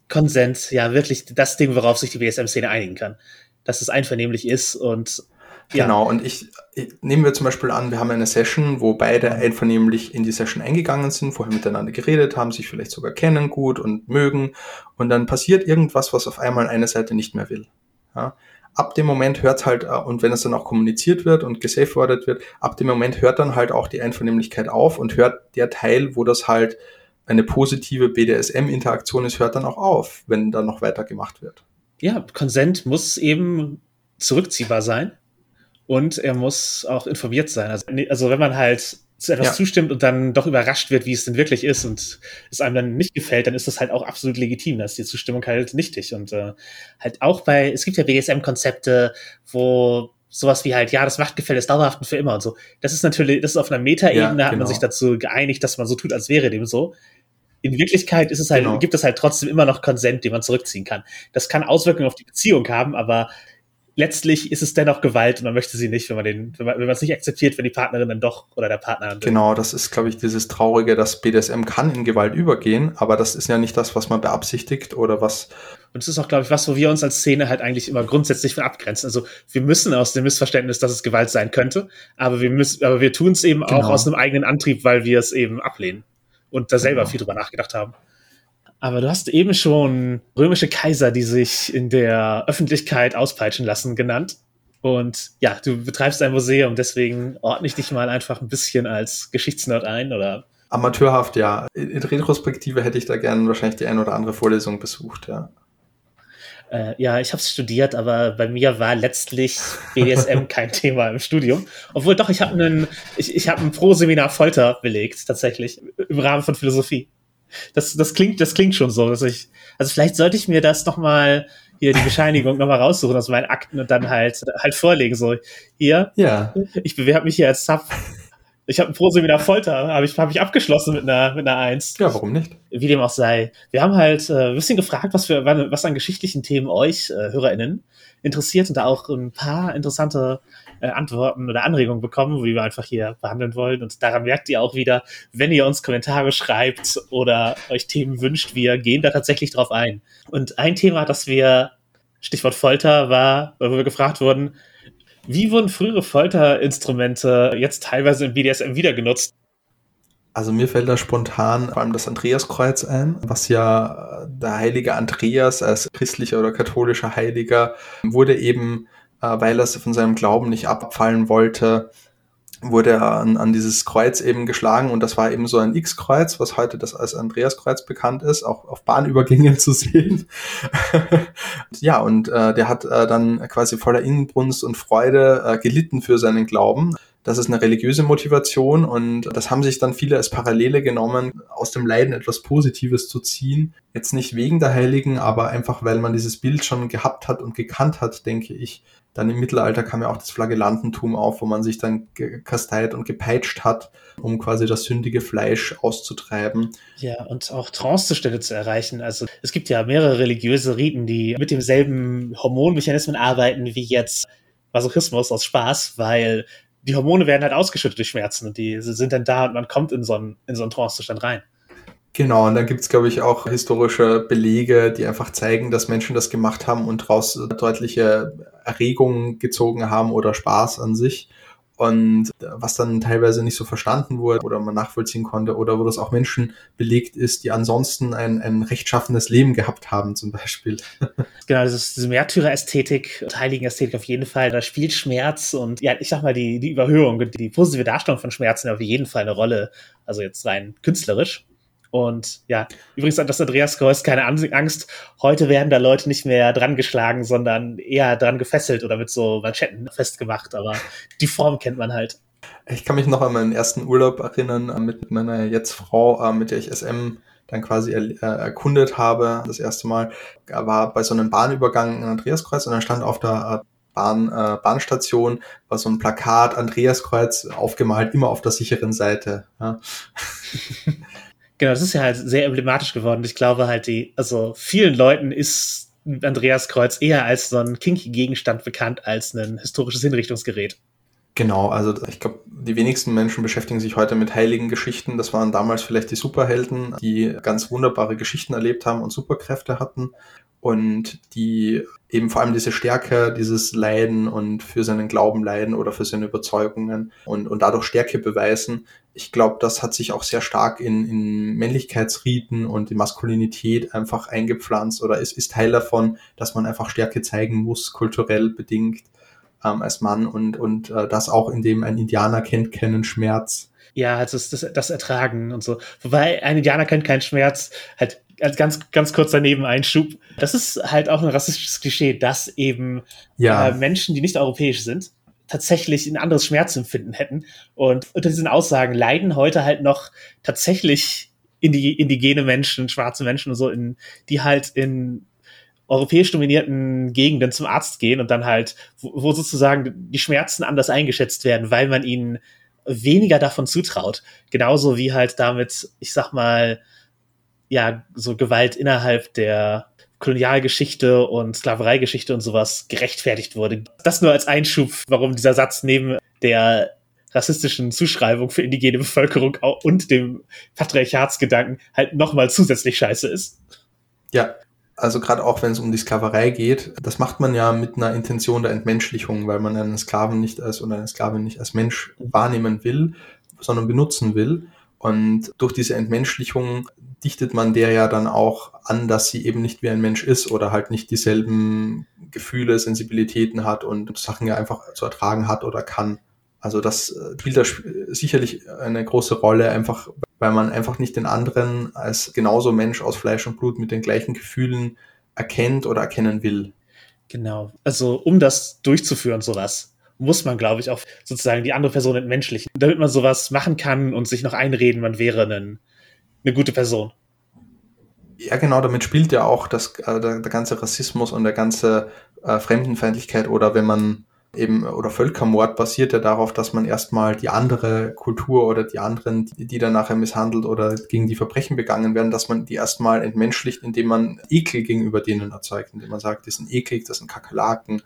Konsens, ja, wirklich das Ding, worauf sich die BDSM-Szene einigen kann. Dass es einvernehmlich ist und ja. Genau, und nehmen wir zum Beispiel an, wir haben eine Session, wo beide einvernehmlich in die Session eingegangen sind, vorher miteinander geredet haben, sich vielleicht sogar kennen gut und mögen, und dann passiert irgendwas, was auf einmal eine Seite nicht mehr will. Ja? Ab dem Moment hört halt, und wenn es dann auch kommuniziert wird und gesafewordet wird, ab dem Moment hört dann halt auch die Einvernehmlichkeit auf und hört der Teil, wo das halt eine positive BDSM-Interaktion ist, hört dann auch auf, wenn dann noch weiter gemacht wird. Ja, Consent muss eben zurückziehbar sein. Und er muss auch informiert sein. Also wenn man halt zu etwas zustimmt und dann doch überrascht wird, wie es denn wirklich ist und es einem dann nicht gefällt, dann ist das halt auch absolut legitim. Da ist die Zustimmung halt nichtig. Und halt auch es gibt ja BDSM-Konzepte, wo sowas wie halt, ja, das Machtgefälle ist dauerhaft und für immer und so. Das ist auf einer Metaebene, hat man sich dazu geeinigt, dass man so tut, als wäre dem so. In Wirklichkeit ist es halt, gibt es halt trotzdem immer noch Konsent, den man zurückziehen kann. Das kann Auswirkungen auf die Beziehung haben, aber letztlich ist es dennoch Gewalt und man möchte sie nicht, wenn man es nicht akzeptiert, wenn die Partnerin dann doch oder der Partner. Genau, das ist, glaube ich, dieses Traurige, dass BDSM kann in Gewalt übergehen, aber das ist ja nicht das, was man beabsichtigt oder was. Und es ist auch, glaube ich, was, wo wir uns als Szene halt eigentlich immer grundsätzlich von abgrenzen. Also wir müssen aus dem Missverständnis, dass es Gewalt sein könnte, aber wir tun es eben auch aus einem eigenen Antrieb, weil wir es eben ablehnen und da selber viel drüber nachgedacht haben. Aber du hast eben schon römische Kaiser, die sich in der Öffentlichkeit auspeitschen lassen, genannt. Und ja, du betreibst ein Museum, deswegen ordne ich dich mal einfach ein bisschen als Geschichtsnerd ein, oder? Amateurhaft, ja. In Retrospektive hätte ich da gerne wahrscheinlich die ein oder andere Vorlesung besucht, ja. Ja, ich habe es studiert, aber bei mir war letztlich BDSM kein Thema im Studium. Obwohl doch, ich habe ein Pro-Seminar Folter belegt, tatsächlich, im Rahmen von Philosophie. Das klingt schon so, also vielleicht sollte ich mir das nochmal, hier die Bescheinigung nochmal raussuchen aus meinen Akten und dann halt vorlegen, so, hier, ich bewerbe mich hier als Sub. Ich habe ein Pro-Seminar Folter, habe ich abgeschlossen mit einer 1. Ja, warum nicht? Wie dem auch sei. Wir haben halt ein bisschen gefragt, was an geschichtlichen Themen euch, HörerInnen, interessiert und da auch ein paar interessante Antworten oder Anregungen bekommen, wie wir einfach hier behandeln wollen. Und daran merkt ihr auch wieder, wenn ihr uns Kommentare schreibt oder euch Themen wünscht, wir gehen da tatsächlich drauf ein. Und ein Thema, das wir, Stichwort Folter, war, wo wir gefragt wurden, wie wurden frühere Folterinstrumente jetzt teilweise im BDSM wieder genutzt? Also mir fällt da spontan vor allem das Andreaskreuz ein, was ja der heilige Andreas als christlicher oder katholischer Heiliger wurde eben, weil er von seinem Glauben nicht abfallen wollte, wurde er an dieses Kreuz eben geschlagen, und das war eben so ein X-Kreuz, was heute das als Andreaskreuz bekannt ist, auch auf Bahnübergängen zu sehen. Ja, und der hat dann quasi voller Inbrunst und Freude gelitten für seinen Glauben. Das ist eine religiöse Motivation, und das haben sich dann viele als Parallele genommen, aus dem Leiden etwas Positives zu ziehen. Jetzt nicht wegen der Heiligen, aber einfach, weil man dieses Bild schon gehabt hat und gekannt hat, denke ich. Dann im Mittelalter kam ja auch das Flagellantentum auf, wo man sich dann gekasteit und gepeitscht hat, um quasi das sündige Fleisch auszutreiben. Ja, und auch Trancezustände zu erreichen. Also es gibt ja mehrere religiöse Riten, die mit demselben Hormonmechanismen arbeiten wie jetzt Masochismus aus Spaß, weil die Hormone werden halt ausgeschüttet durch Schmerzen und die sind dann da und man kommt in so einen Trancezustand rein. Genau, und dann gibt's, glaube ich, auch historische Belege, die einfach zeigen, dass Menschen das gemacht haben und daraus deutliche Erregungen gezogen haben oder Spaß an sich. Und was dann teilweise nicht so verstanden wurde oder man nachvollziehen konnte, oder wo das auch Menschen belegt ist, die ansonsten ein rechtschaffenes Leben gehabt haben, zum Beispiel. Genau, das ist diese Märtyrer-Ästhetik und Heiligen-Ästhetik auf jeden Fall. Da spielt Schmerz und ja, ich sag mal, die Überhöhung, die positive Darstellung von Schmerzen auf jeden Fall eine Rolle, also jetzt rein künstlerisch. Und ja, übrigens an das Andreaskreuz, keine Angst, heute werden da Leute nicht mehr dran geschlagen, sondern eher dran gefesselt oder mit so Manschetten festgemacht, aber die Form kennt man halt. Ich kann mich noch an meinen ersten Urlaub erinnern mit meiner jetzt Frau, mit der ich SM dann quasi erkundet habe. Das erste Mal war bei so einem Bahnübergang in Andreaskreuz, und dann stand auf der Bahnstation war so ein Plakat, Andreaskreuz aufgemalt, immer auf der sicheren Seite. Ja. Genau, das ist ja halt sehr emblematisch geworden. Ich glaube halt, vielen Leuten ist Andreaskreuz eher als so ein kinky Gegenstand bekannt als ein historisches Hinrichtungsgerät. Genau, also ich glaube, die wenigsten Menschen beschäftigen sich heute mit heiligen Geschichten. Das waren damals vielleicht die Superhelden, die ganz wunderbare Geschichten erlebt haben und Superkräfte hatten und die eben vor allem diese Stärke, dieses Leiden und für seinen Glauben leiden oder für seine Überzeugungen und dadurch Stärke beweisen. Ich glaube, das hat sich auch sehr stark in Männlichkeitsriten und in Maskulinität einfach eingepflanzt oder ist Teil davon, dass man einfach Stärke zeigen muss, kulturell bedingt als Mann und das auch, indem ein Indianer kennt keinen Schmerz. Ja, also das Ertragen und so. Wobei ein Indianer kennt keinen Schmerz, halt als ganz kurzer Nebeneinschub. Das ist halt auch ein rassistisches Klischee, dass eben Menschen, die nicht europäisch sind, tatsächlich ein anderes Schmerzempfinden hätten. Und unter diesen Aussagen leiden heute halt noch tatsächlich indigene Menschen, schwarze Menschen und so, die halt in europäisch dominierten Gegenden zum Arzt gehen und dann halt, wo sozusagen die Schmerzen anders eingeschätzt werden, weil man ihnen weniger davon zutraut. Genauso wie halt damit, ich sag mal, ja, so Gewalt innerhalb der Kolonialgeschichte und Sklavereigeschichte und sowas gerechtfertigt wurde. Das nur als Einschub, warum dieser Satz neben der rassistischen Zuschreibung für indigene Bevölkerung und dem Patriarchatsgedanken halt nochmal zusätzlich scheiße ist. Ja, also gerade auch wenn es um die Sklaverei geht, das macht man ja mit einer Intention der Entmenschlichung, weil man einen Sklaven nicht als oder eine Sklavin nicht als Mensch wahrnehmen will, sondern benutzen will. Und durch diese Entmenschlichung dichtet man der ja dann auch an, dass sie eben nicht wie ein Mensch ist oder halt nicht dieselben Gefühle, Sensibilitäten hat und Sachen ja einfach zu ertragen hat oder kann. Also das spielt da sicherlich eine große Rolle, einfach weil man einfach nicht den anderen als genauso Mensch aus Fleisch und Blut mit den gleichen Gefühlen erkennt oder erkennen will. Genau. Also um das durchzuführen, sowas, muss man, glaube ich, auch sozusagen die andere Person entmenschlichen, damit man sowas machen kann und sich noch einreden, man wäre eine gute Person. Ja, genau, damit spielt ja auch der ganze Rassismus und der ganze Fremdenfeindlichkeit oder wenn man eben, oder Völkermord basiert ja darauf, dass man erstmal die andere Kultur oder die anderen, die dann nachher misshandelt oder gegen die Verbrechen begangen werden, dass man die erstmal entmenschlicht, indem man Ekel gegenüber denen erzeugt, indem man sagt, die sind eklig, das sind Kakerlaken.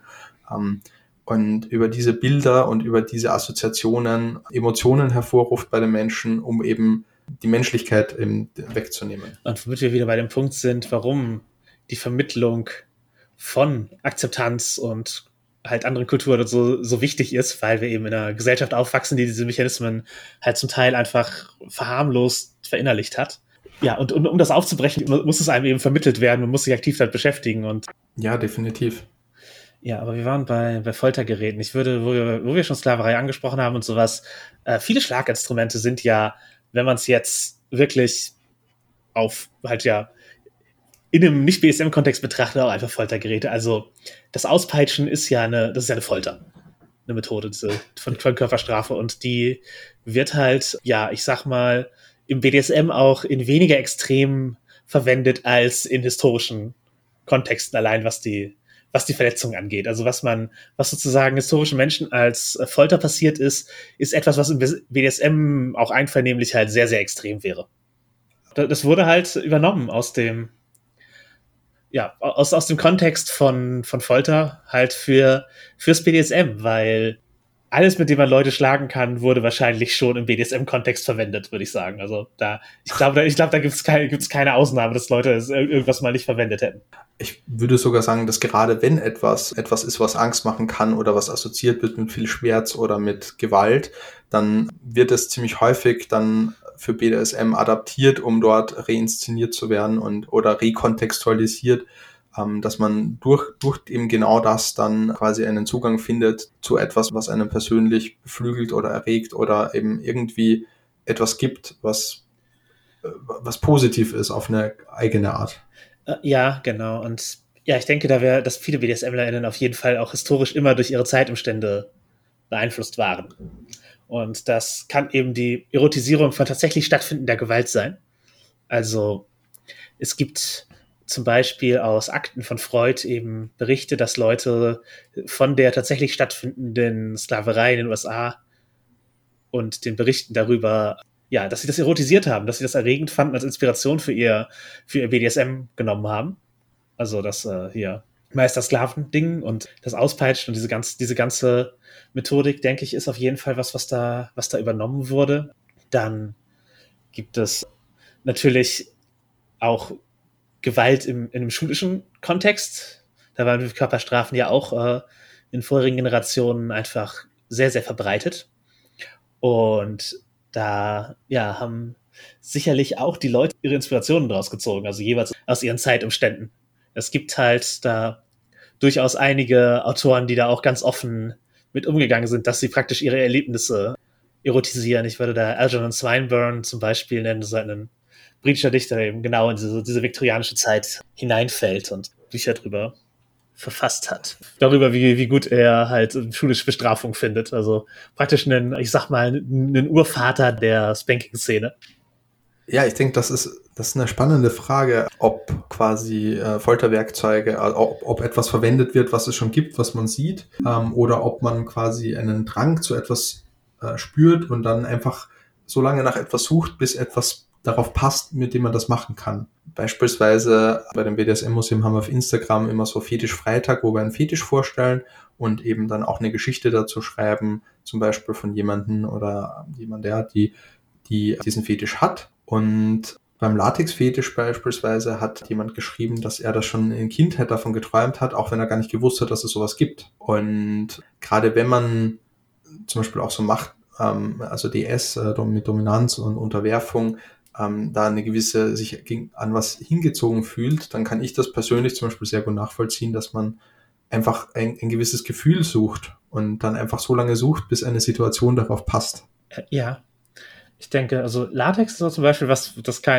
Und über diese Bilder und über diese Assoziationen Emotionen hervorruft bei den Menschen, um eben die Menschlichkeit eben wegzunehmen. Und womit wir wieder bei dem Punkt sind, warum die Vermittlung von Akzeptanz und halt anderen Kulturen so wichtig ist, weil wir eben in einer Gesellschaft aufwachsen, die diese Mechanismen halt zum Teil einfach verharmlost verinnerlicht hat. Ja, und um das aufzubrechen, muss es einem eben vermittelt werden, man muss sich aktiv damit beschäftigen. Und ja, definitiv. Ja, aber wir waren bei Foltergeräten. Wo wir schon Sklaverei angesprochen haben und sowas, viele Schlaginstrumente sind ja, wenn man es jetzt wirklich auf halt ja in einem Nicht-BDSM-Kontext betrachtet, auch einfach Foltergeräte. Also das Auspeitschen ist ja eine Folter. Eine Methode von Körperstrafe. Und die wird halt, ja, ich sag mal, im BDSM auch in weniger extrem verwendet als in historischen Kontexten, allein was die Verletzung angeht. Also was sozusagen historischen Menschen als Folter passiert ist etwas, was im BDSM auch einvernehmlich halt sehr, sehr extrem wäre. Das wurde halt übernommen aus dem Kontext von Folter halt fürs BDSM, weil alles, mit dem man Leute schlagen kann, wurde wahrscheinlich schon im BDSM-Kontext verwendet, würde ich sagen. Also ich glaube, da gibt's keine Ausnahme, dass Leute irgendwas mal nicht verwendet hätten. Ich würde sogar sagen, dass gerade wenn etwas ist, was Angst machen kann oder was assoziiert wird mit viel Schmerz oder mit Gewalt, dann wird es ziemlich häufig dann für BDSM adaptiert, um dort reinszeniert zu werden oder rekontextualisiert, dass man durch eben genau das dann quasi einen Zugang findet zu etwas, was einen persönlich beflügelt oder erregt oder eben irgendwie etwas gibt, was positiv ist auf eine eigene Art. Ja, genau. Und ja, ich denke, dass viele BDSMlerInnen auf jeden Fall auch historisch immer durch ihre Zeitumstände beeinflusst waren. Und das kann eben die Erotisierung von tatsächlich stattfindender Gewalt sein. Also es gibt zum Beispiel aus Akten von Freud eben Berichte, dass Leute von der tatsächlich stattfindenden Sklaverei in den USA und den Berichten darüber, ja, dass sie das erotisiert haben, dass sie das erregend fanden, als Inspiration für ihr BDSM genommen haben. Also das Meister-Sklaven-Ding und das Auspeitschen und diese ganze Methodik, denke ich, ist auf jeden Fall was da übernommen wurde. Dann gibt es natürlich auch Gewalt in einem schulischen Kontext. Da waren Körperstrafen ja auch in vorherigen Generationen einfach sehr, sehr verbreitet. Und da haben sicherlich auch die Leute ihre Inspirationen daraus gezogen, also jeweils aus ihren Zeitumständen. Es gibt halt da durchaus einige Autoren, die da auch ganz offen mit umgegangen sind, dass sie praktisch ihre Erlebnisse erotisieren. Ich würde da Algernon Swinburne zum Beispiel nennen, das ist ein britischer Dichter, der eben genau in diese viktorianische Zeit hineinfällt und Bücher drüber verfasst hat. Darüber, wie gut er halt schulische Bestrafung findet. Also praktisch einen Urvater der Spanking-Szene. Ja, ich denke, das ist eine spannende Frage, ob quasi Folterwerkzeuge, ob etwas verwendet wird, was es schon gibt, was man sieht, oder ob man quasi einen Drang zu etwas spürt und dann einfach so lange nach etwas sucht, bis etwas darauf passt, mit dem man das machen kann. Beispielsweise bei dem BDSM-Museum haben wir auf Instagram immer so Fetisch-Freitag, wo wir einen Fetisch vorstellen und eben dann auch eine Geschichte dazu schreiben, zum Beispiel von jemandem oder jemand, die diesen Fetisch hat. Und beim Latex-Fetisch beispielsweise hat jemand geschrieben, dass er das schon in Kindheit davon geträumt hat, auch wenn er gar nicht gewusst hat, dass es sowas gibt. Und gerade wenn man zum Beispiel auch so macht, also DS mit Dominanz und Unterwerfung, da eine gewisse sich an was hingezogen fühlt, dann kann ich das persönlich zum Beispiel sehr gut nachvollziehen, dass man einfach ein gewisses Gefühl sucht und dann einfach so lange sucht, bis eine Situation darauf passt. Ja, ich denke, also Latex ist zum Beispiel das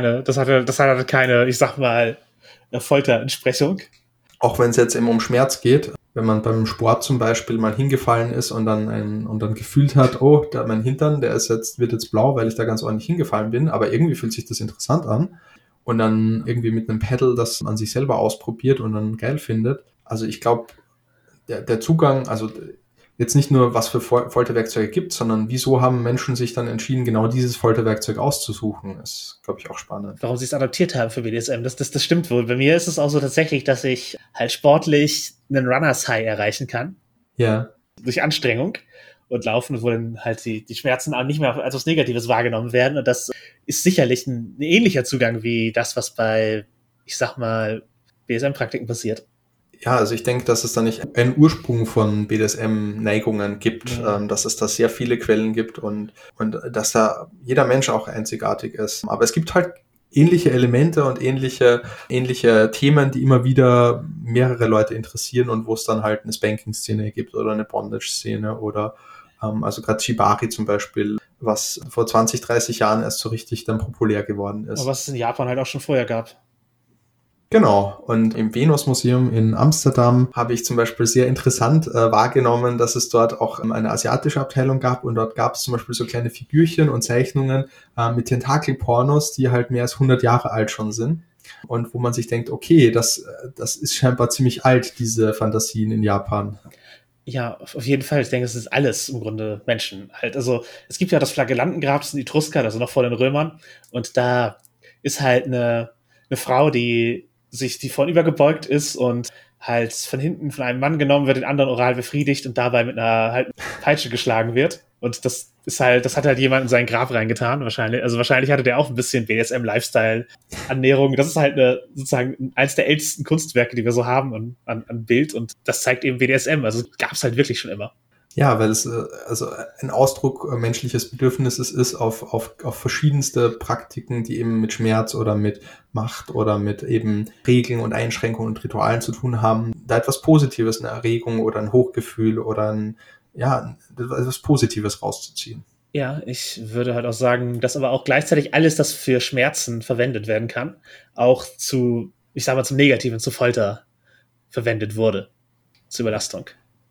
hatte keine, ich sag mal, Folterentsprechung. Auch wenn es jetzt eben um Schmerz geht, wenn man beim Sport zum Beispiel mal hingefallen ist und dann gefühlt hat, oh, mein Hintern, wird jetzt blau, weil ich da ganz ordentlich hingefallen bin, aber irgendwie fühlt sich das interessant an und dann irgendwie mit einem Pedal das an sich selber ausprobiert und dann geil findet. Also ich glaube, der Zugang, also jetzt nicht nur, was für Folterwerkzeuge gibt, sondern wieso haben Menschen sich dann entschieden, genau dieses Folterwerkzeug auszusuchen, ist, glaube ich, auch spannend. Warum sie es adaptiert haben für BDSM, das stimmt wohl. Bei mir ist es auch so tatsächlich, dass ich halt sportlich einen Runners High erreichen kann. Ja. Durch Anstrengung und Laufen, wo dann halt die Schmerzen auch nicht mehr als was Negatives wahrgenommen werden. Und das ist sicherlich ein ähnlicher Zugang wie das, was bei, ich sag mal, BDSM-Praktiken passiert. Ja, also ich denke, dass es da nicht einen Ursprung von BDSM-Neigungen gibt, dass es da sehr viele Quellen gibt und dass da jeder Mensch auch einzigartig ist. Aber es gibt halt ähnliche Elemente und ähnliche Themen, die immer wieder mehrere Leute interessieren und wo es dann halt eine Spanking-Szene gibt oder eine Bondage-Szene oder also gerade Shibari zum Beispiel, was vor 20, 30 Jahren erst so richtig dann populär geworden ist. Aber was es in Japan halt auch schon vorher gab. Genau, und im Venus-Museum in Amsterdam habe ich zum Beispiel sehr interessant wahrgenommen, dass es dort auch eine asiatische Abteilung gab und dort gab es zum Beispiel so kleine Figürchen und Zeichnungen mit Tentakelpornos, die halt mehr als 100 Jahre alt schon sind und wo man sich denkt, okay, das ist scheinbar ziemlich alt, diese Fantasien in Japan. Ja, auf jeden Fall. Ich denke, es ist alles im Grunde Menschen halt. Also es gibt ja das Flagellantengrab, das sind Etrusker, also noch vor den Römern und da ist halt eine Frau, die vornüber gebeugt ist und halt von hinten von einem Mann genommen wird, den anderen oral befriedigt und dabei mit einer halt Peitsche geschlagen wird. Und das hat halt jemand in sein Grab reingetan, wahrscheinlich. Also wahrscheinlich hatte der auch ein bisschen BDSM-Lifestyle-Annäherung. Das ist halt sozusagen eins der ältesten Kunstwerke, die wir so haben an Bild und das zeigt eben BDSM. Also gab es halt wirklich schon immer. Ja, weil es also ein Ausdruck menschliches Bedürfnisses ist auf verschiedenste Praktiken, die eben mit Schmerz oder mit Macht oder mit eben Regeln und Einschränkungen und Ritualen zu tun haben, da etwas Positives, eine Erregung oder ein Hochgefühl oder etwas Positives rauszuziehen. Ja, ich würde halt auch sagen, dass aber auch gleichzeitig alles, das für Schmerzen verwendet werden kann, auch zum Negativen, zu Folter verwendet wurde, zur Überlastung.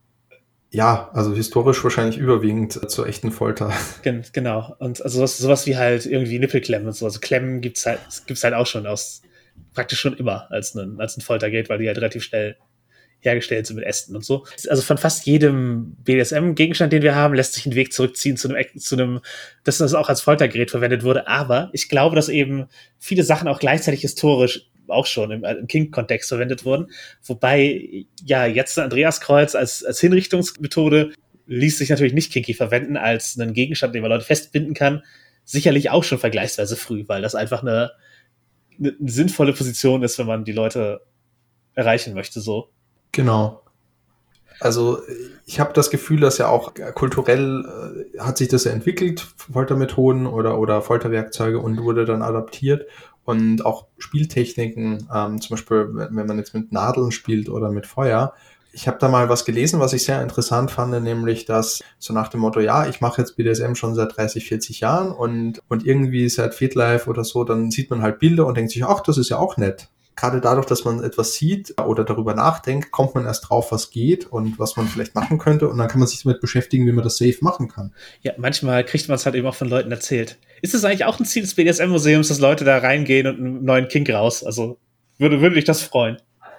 Ja, also historisch wahrscheinlich überwiegend zur echten Folter. Genau. Und also sowas wie halt irgendwie Nippelklemmen und so. Also Klemmen gibt's halt auch schon praktisch schon immer als ein Foltergerät, weil die halt relativ schnell hergestellt sind mit Ästen und so. Also von fast jedem BDSM-Gegenstand, den wir haben, lässt sich ein Weg zurückziehen zu einem, dass das auch als Foltergerät verwendet wurde. Aber ich glaube, dass eben viele Sachen auch gleichzeitig historisch auch schon im Kink-Kontext verwendet wurden. Wobei, ja, jetzt ein Andreaskreuz als Hinrichtungsmethode ließ sich natürlich nicht kinky verwenden als einen Gegenstand, den man Leute festbinden kann. Sicherlich auch schon vergleichsweise früh, weil das einfach eine sinnvolle Position ist, wenn man die Leute erreichen möchte, so. Genau. Also ich habe das Gefühl, dass ja auch kulturell hat sich das ja entwickelt, Foltermethoden oder Folterwerkzeuge, und wurde dann adaptiert. Und auch Spieltechniken, zum Beispiel, wenn man jetzt mit Nadeln spielt oder mit Feuer. Ich habe da mal was gelesen, was ich sehr interessant fand, nämlich, dass so nach dem Motto, ja, ich mache jetzt BDSM schon seit 30, 40 Jahren und irgendwie seit FitLife oder so, dann sieht man halt Bilder und denkt sich, ach, das ist ja auch nett. Gerade dadurch, dass man etwas sieht oder darüber nachdenkt, kommt man erst drauf, was geht und was man vielleicht machen könnte, und dann kann man sich damit beschäftigen, wie man das safe machen kann. Ja, manchmal kriegt man es halt eben auch von Leuten erzählt. Ist es eigentlich auch ein Ziel des BDSM-Museums, dass Leute da reingehen und einen neuen Kink raus? Also würde dich das freuen?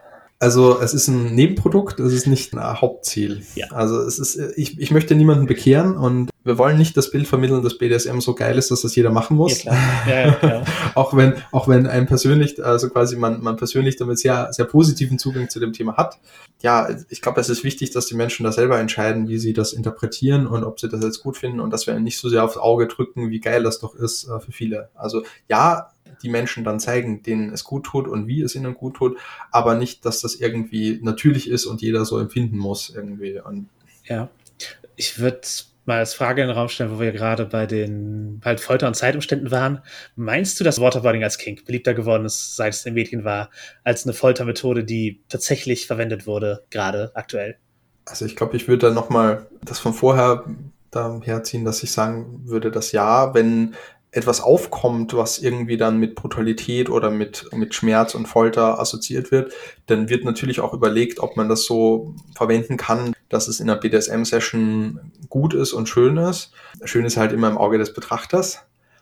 Also es ist ein Nebenprodukt, es ist nicht ein Hauptziel. Ja. Also es ist, ich möchte niemanden bekehren, und wir wollen nicht das Bild vermitteln, dass BDSM so geil ist, dass das jeder machen muss. Ja, klar. Ja. auch wenn einem persönlich, also quasi man persönlich damit sehr, sehr positiven Zugang zu dem Thema hat. Ja, ich glaube, es ist wichtig, dass die Menschen da selber entscheiden, wie sie das interpretieren und ob sie das jetzt gut finden, und dass wir nicht so sehr aufs Auge drücken, wie geil das doch ist für viele. Also ja, die Menschen dann zeigen, denen es gut tut und wie es ihnen gut tut, aber nicht, dass das irgendwie natürlich ist und jeder so empfinden muss irgendwie. Und ja, ich würde mal als Frage in den Raum stellen, wo wir gerade bei den halt Folter- und Zeitumständen waren. Meinst du, dass Waterboarding als Kink beliebter geworden ist, seit es in den Medien war, als eine Foltermethode, die tatsächlich verwendet wurde, gerade aktuell? Also ich glaube, ich würde da nochmal das von vorher da herziehen, dass ich sagen würde, dass ja, wenn etwas aufkommt, was irgendwie dann mit Brutalität oder mit Schmerz und Folter assoziiert wird, dann wird natürlich auch überlegt, ob man das so verwenden kann, dass es in einer BDSM-Session gut ist und schön ist. Schön ist halt immer im Auge des Betrachters.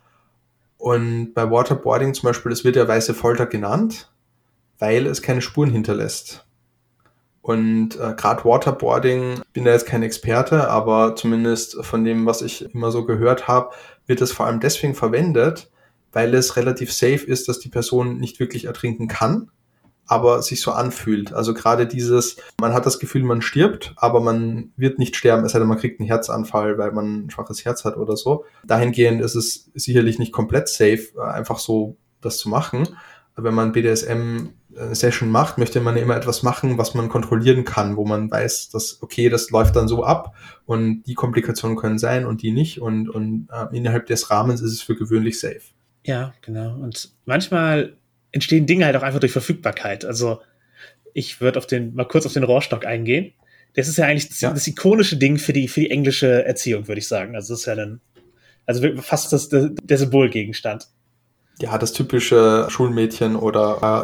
Und bei Waterboarding zum Beispiel, es wird ja weiße Folter genannt, weil es keine Spuren hinterlässt. Und gerade Waterboarding, bin da jetzt kein Experte, aber zumindest von dem, was ich immer so gehört habe, wird es vor allem deswegen verwendet, weil es relativ safe ist, dass die Person nicht wirklich ertrinken kann, aber sich so anfühlt. Also gerade dieses, man hat das Gefühl, man stirbt, aber man wird nicht sterben, es sei denn, man kriegt einen Herzanfall, weil man ein schwaches Herz hat oder so. Dahingehend ist es sicherlich nicht komplett safe, einfach so das zu machen. Wenn man BDSM-Session macht, möchte man immer etwas machen, was man kontrollieren kann, wo man weiß, dass, okay, das läuft dann so ab und die Komplikationen können sein und die nicht, und innerhalb des Rahmens ist es für gewöhnlich safe. Ja, genau. Und manchmal entstehen Dinge halt auch einfach durch Verfügbarkeit. Also ich würde mal kurz auf den Rohrstock eingehen. Das ist ja eigentlich das ikonische Ding für die englische Erziehung, würde ich sagen. Also das ist ja fast der Symbolgegenstand. Ja, das typische Schulmädchen- oder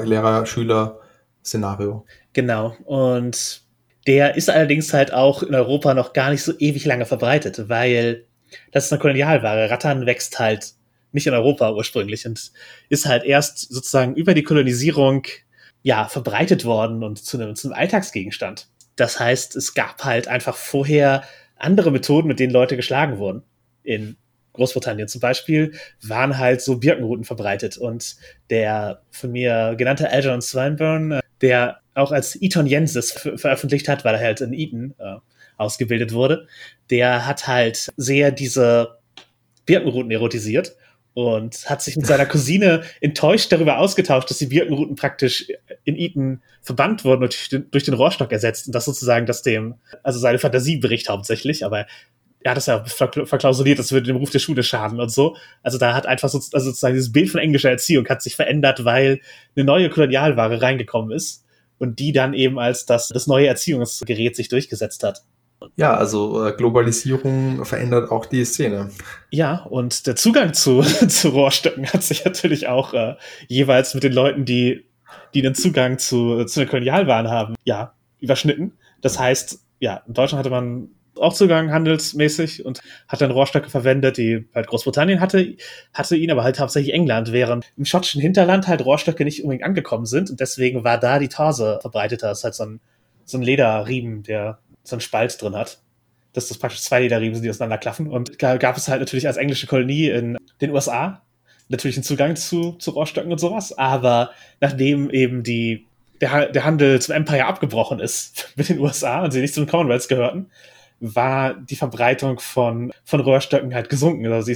Lehrer-Schüler-Szenario. Genau. Und der ist allerdings halt auch in Europa noch gar nicht so ewig lange verbreitet, weil das ist eine Kolonialware. Rattan wächst halt nicht in Europa ursprünglich und ist halt erst sozusagen über die Kolonisierung verbreitet worden und zu einem Alltagsgegenstand. Das heißt, es gab halt einfach vorher andere Methoden, mit denen Leute geschlagen wurden. In Großbritannien zum Beispiel waren halt so Birkenruten verbreitet, und der von mir genannte Algernon Swinburne, der auch als Eton-jensis veröffentlicht hat, weil er halt in Eton ausgebildet wurde, der hat halt sehr diese Birkenruten erotisiert und hat sich mit seiner Cousine enttäuscht darüber ausgetauscht, dass die Birkenruten praktisch in Eton verbannt wurden und durch den Rohrstock ersetzt, und das sozusagen also seine Fantasie bricht hauptsächlich, aber er hat das ja verklausuliert, das würde dem Ruf der Schule schaden und so. Also da hat einfach sozusagen dieses Bild von englischer Erziehung hat sich verändert, weil eine neue Kolonialware reingekommen ist und die dann eben als das neue Erziehungsgerät sich durchgesetzt hat. Ja, also Globalisierung verändert auch die Szene. Ja, und der Zugang zu Rohrstöcken hat sich natürlich auch jeweils mit den Leuten, die den Zugang zu den Kolonialwaren haben, überschnitten. Das heißt, in Deutschland hatte man auch Zugang handelsmäßig und hat dann Rohrstöcke verwendet, die halt Großbritannien hatte ihn aber halt hauptsächlich England, während im schottischen Hinterland halt Rohrstöcke nicht unbedingt angekommen sind, und deswegen war da die Torse verbreiteter. Das ist halt so ein Lederriemen, der so einen Spalt drin hat. Das ist praktisch 2 Lederriemen, die auseinanderklaffen, und da gab es halt natürlich als englische Kolonie in den USA natürlichen Zugang zu Rohrstöcken und sowas, aber nachdem eben der Handel zum Empire abgebrochen ist mit den USA und sie nicht zum Commonwealth gehörten, war die Verbreitung von Rohrstöcken halt gesunken. Also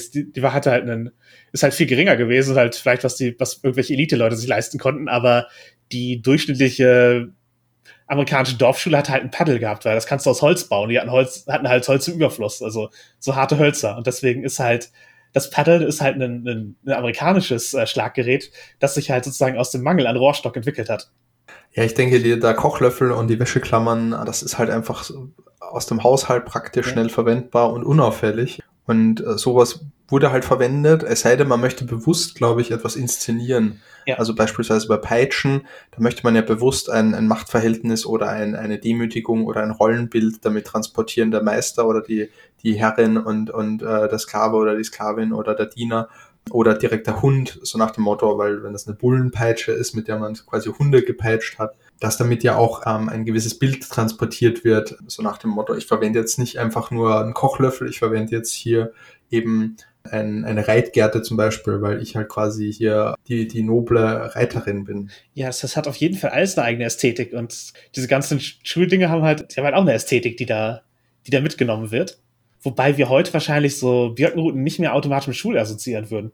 ist halt viel geringer gewesen, halt vielleicht was irgendwelche Elite-Leute sich leisten konnten, aber die durchschnittliche amerikanische Dorfschule hat halt ein Paddel gehabt, weil das kannst du aus Holz bauen. Die hatten halt Holz im Überfluss, also so harte Hölzer. Und deswegen ist halt das Paddle ist halt ein amerikanisches Schlaggerät, das sich halt sozusagen aus dem Mangel an Rohrstock entwickelt hat. Ja, ich denke, der Kochlöffel und die Wäscheklammern, das ist halt einfach aus dem Haushalt praktisch schnell verwendbar und unauffällig. Und sowas wurde halt verwendet, es sei denn, man möchte bewusst, glaube ich, etwas inszenieren. Ja. Also beispielsweise bei Peitschen, da möchte man ja bewusst ein Machtverhältnis oder eine Demütigung oder ein Rollenbild damit transportieren, der Meister oder die Herrin und der Sklave oder die Sklavin oder der Diener. Oder direkt der Hund, so nach dem Motto, weil wenn das eine Bullenpeitsche ist, mit der man quasi Hunde gepeitscht hat, dass damit ja auch ein gewisses Bild transportiert wird, so nach dem Motto, ich verwende jetzt nicht einfach nur einen Kochlöffel, ich verwende jetzt hier eben eine Reitgerte zum Beispiel, weil ich halt quasi hier die noble Reiterin bin. Ja, das hat auf jeden Fall alles eine eigene Ästhetik und diese ganzen Schuldinge haben halt auch eine Ästhetik, die da mitgenommen wird. Wobei wir heute wahrscheinlich so Birkenruten nicht mehr automatisch mit Schule assoziieren würden.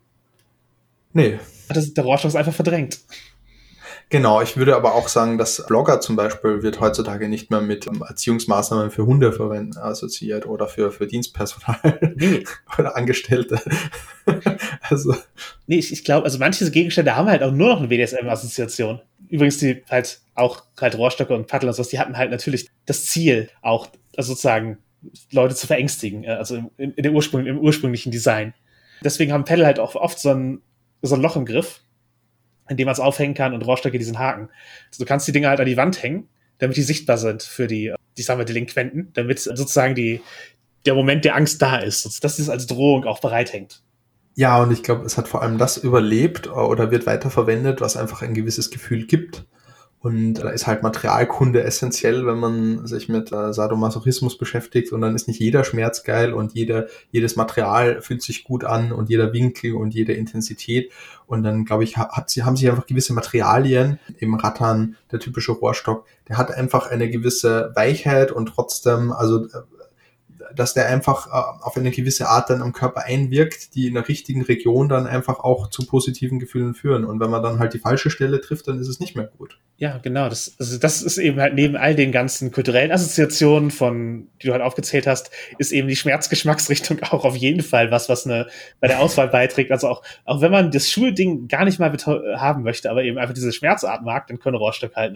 Nee. Der Rohrstock ist einfach verdrängt. Genau, ich würde aber auch sagen, dass Blogger zum Beispiel wird heutzutage nicht mehr mit Erziehungsmaßnahmen für Hunde assoziiert oder für Dienstpersonal oder Angestellte. Also. Nee, ich glaube, also manche Gegenstände haben halt auch nur noch eine BDSM-Assoziation. Übrigens, die halt auch Rohrstöcke und Paddel und sowas, die hatten halt natürlich das Ziel, auch also sozusagen Leute zu verängstigen, also im ursprünglichen Design. Deswegen haben Paddle halt auch oft so ein Loch im Griff, in dem man es aufhängen kann und Rohrstöcke diesen Haken. Also du kannst die Dinger halt an die Wand hängen, damit die sichtbar sind für die sagen wir, Delinquenten, damit sozusagen der Moment der Angst da ist, dass es als Drohung auch bereithängt. Ja, und ich glaube, es hat vor allem das überlebt oder wird weiterverwendet, was einfach ein gewisses Gefühl gibt. Und da ist halt Materialkunde essentiell, wenn man sich mit Sadomasochismus beschäftigt. Und dann ist nicht jeder Schmerz geil und jedes Material fühlt sich gut an und jeder Winkel und jede Intensität. Und dann, glaube ich, haben sich einfach gewisse Materialien, eben Rattan, der typische Rohrstock, der hat einfach eine gewisse Weichheit und trotzdem, also dass der einfach auf eine gewisse Art dann am Körper einwirkt, die in der richtigen Region dann einfach auch zu positiven Gefühlen führen. Und wenn man dann halt die falsche Stelle trifft, dann ist es nicht mehr gut. Ja, genau. Das ist eben halt neben all den ganzen kulturellen Assoziationen, die du halt aufgezählt hast, ist eben die Schmerzgeschmacksrichtung auch auf jeden Fall was bei der Auswahl beiträgt. Also auch wenn man das Schulding gar nicht mal haben möchte, aber eben einfach diese Schmerzart mag, dann können Rohrstück halt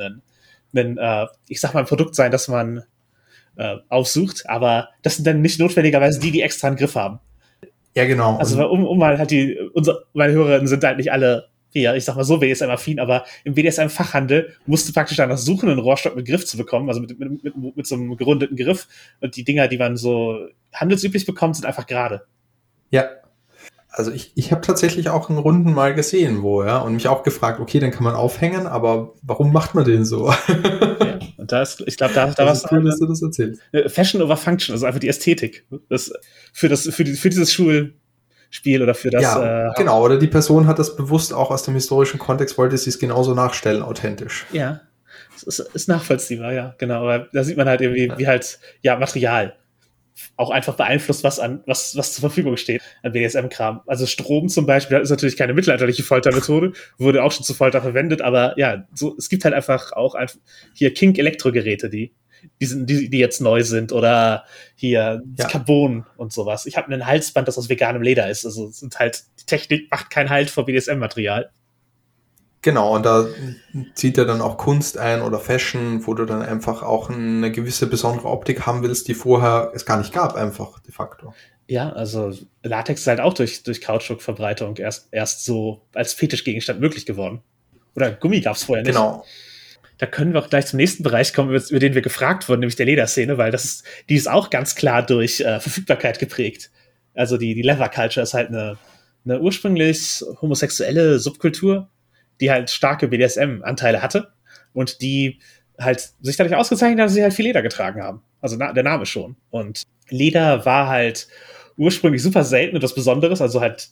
ich sag mal, ein Produkt sein, das man aufsucht, aber das sind dann nicht notwendigerweise die extra einen Griff haben. Ja, genau. Also mal halt meine Hörerinnen sind halt nicht alle, ich sag mal so BDSM-affin, aber im BDSM-Fachhandel musst du praktisch danach suchen, einen Rohrstock mit Griff zu bekommen, also mit so einem gerundeten Griff. Und die Dinger, die man so handelsüblich bekommt, sind einfach gerade. Ja. Also ich habe tatsächlich auch einen Runden mal gesehen, und mich auch gefragt, okay, dann kann man aufhängen, aber warum macht man den so? Ja, und ich glaube, da war es cool, dass du das erzählst. Fashion over Function, also einfach die Ästhetik. Für dieses Schulspiel oder für das. Ja, genau, oder die Person hat das bewusst auch aus dem historischen Kontext, wollte sie es genauso nachstellen, authentisch. Ja, es ist nachvollziehbar, ja, genau. Aber da sieht man halt irgendwie, wie halt, Material auch einfach beeinflusst, was zur Verfügung steht an BDSM-Kram. Also Strom zum Beispiel ist natürlich keine mittelalterliche Foltermethode, wurde auch schon zur Folter verwendet, aber ja, so, es gibt halt einfach hier Kink-Elektrogeräte, die jetzt neu sind oder hier Carbon und sowas. Ich habe ein Halsband, das aus veganem Leder ist. Also die Technik macht keinen Halt vor BDSM-Material. Genau, und da zieht ja dann auch Kunst ein oder Fashion, wo du dann einfach auch eine gewisse besondere Optik haben willst, die vorher es gar nicht gab, einfach de facto. Ja, also Latex ist halt auch durch Kautschukverbreitung erst so als Fetischgegenstand möglich geworden. Oder Gummi gab es vorher nicht. Genau. Da können wir auch gleich zum nächsten Bereich kommen, über den wir gefragt wurden, nämlich der Lederszene, weil die ist auch ganz klar durch Verfügbarkeit geprägt. Also die Leather Culture ist halt eine ursprünglich homosexuelle Subkultur, die halt starke BDSM-Anteile hatte und die halt sich dadurch ausgezeichnet haben, dass sie halt viel Leder getragen haben. Also der Name schon. Und Leder war halt ursprünglich super selten und was Besonderes, also halt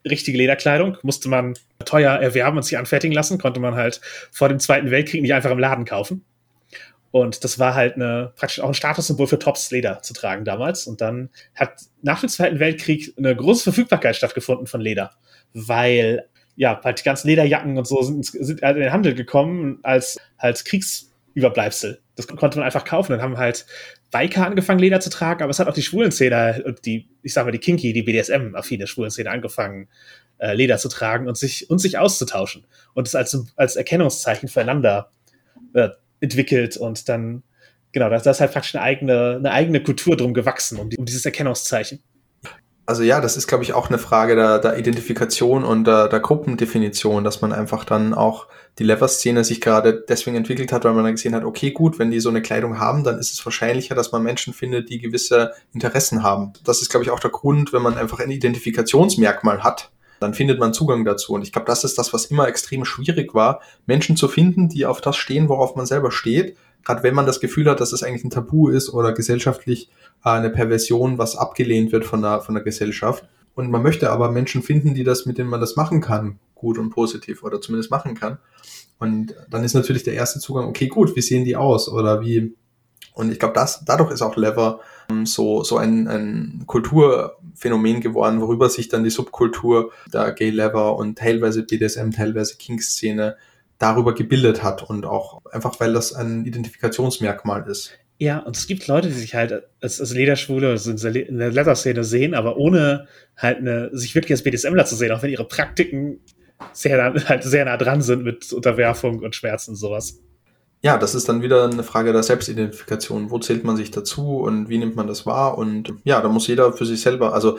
richtige Lederkleidung musste man teuer erwerben und sich anfertigen lassen, konnte man halt vor dem Zweiten Weltkrieg nicht einfach im Laden kaufen. Und das war halt praktisch auch ein Statussymbol für Tops Leder zu tragen damals. Und dann hat nach dem Zweiten Weltkrieg eine große Verfügbarkeit stattgefunden von Leder, weil halt die ganzen Lederjacken und so sind halt in den Handel gekommen als Kriegsüberbleibsel. Das konnte man einfach kaufen. Dann haben halt Biker angefangen, Leder zu tragen, aber es hat auch die Schwulenszene und die Kinky, die BDSM-affine Schwulenszene angefangen, Leder zu tragen und sich auszutauschen. Und es als Erkennungszeichen füreinander entwickelt und dann, genau, da ist halt praktisch eine eigene Kultur drum gewachsen, um dieses Erkennungszeichen. Also ja, das ist, glaube ich, auch eine Frage der Identifikation und der Gruppendefinition, dass man einfach dann auch die Leather-Szene sich gerade deswegen entwickelt hat, weil man dann gesehen hat, okay, gut, wenn die so eine Kleidung haben, dann ist es wahrscheinlicher, dass man Menschen findet, die gewisse Interessen haben. Das ist, glaube ich, auch der Grund, wenn man einfach ein Identifikationsmerkmal hat, dann findet man Zugang dazu. Und ich glaube, das ist das, was immer extrem schwierig war, Menschen zu finden, die auf das stehen, worauf man selber steht. Gerade wenn man das Gefühl hat, dass es eigentlich ein Tabu ist oder gesellschaftlich eine Perversion, was abgelehnt wird von der Gesellschaft. Und man möchte aber Menschen finden, mit denen man das machen kann, gut und positiv oder zumindest machen kann. Und dann ist natürlich der erste Zugang, okay, gut, wie sehen die aus oder wie? Und ich glaube, dadurch ist auch Leather so ein Kulturphänomen geworden, worüber sich dann die Subkultur der Gay Leather und teilweise BDSM, teilweise Kink-Szene darüber gebildet hat und auch einfach, weil das ein Identifikationsmerkmal ist. Ja, und es gibt Leute, die sich halt als Lederschwule also in der Leather-Szene sehen, aber ohne halt sich wirklich als BDSMler zu sehen, auch wenn ihre Praktiken sehr nah dran sind mit Unterwerfung und Schmerzen und sowas. Ja, das ist dann wieder eine Frage der Selbstidentifikation. Wo zählt man sich dazu und wie nimmt man das wahr? Und ja, da muss jeder für sich selber, also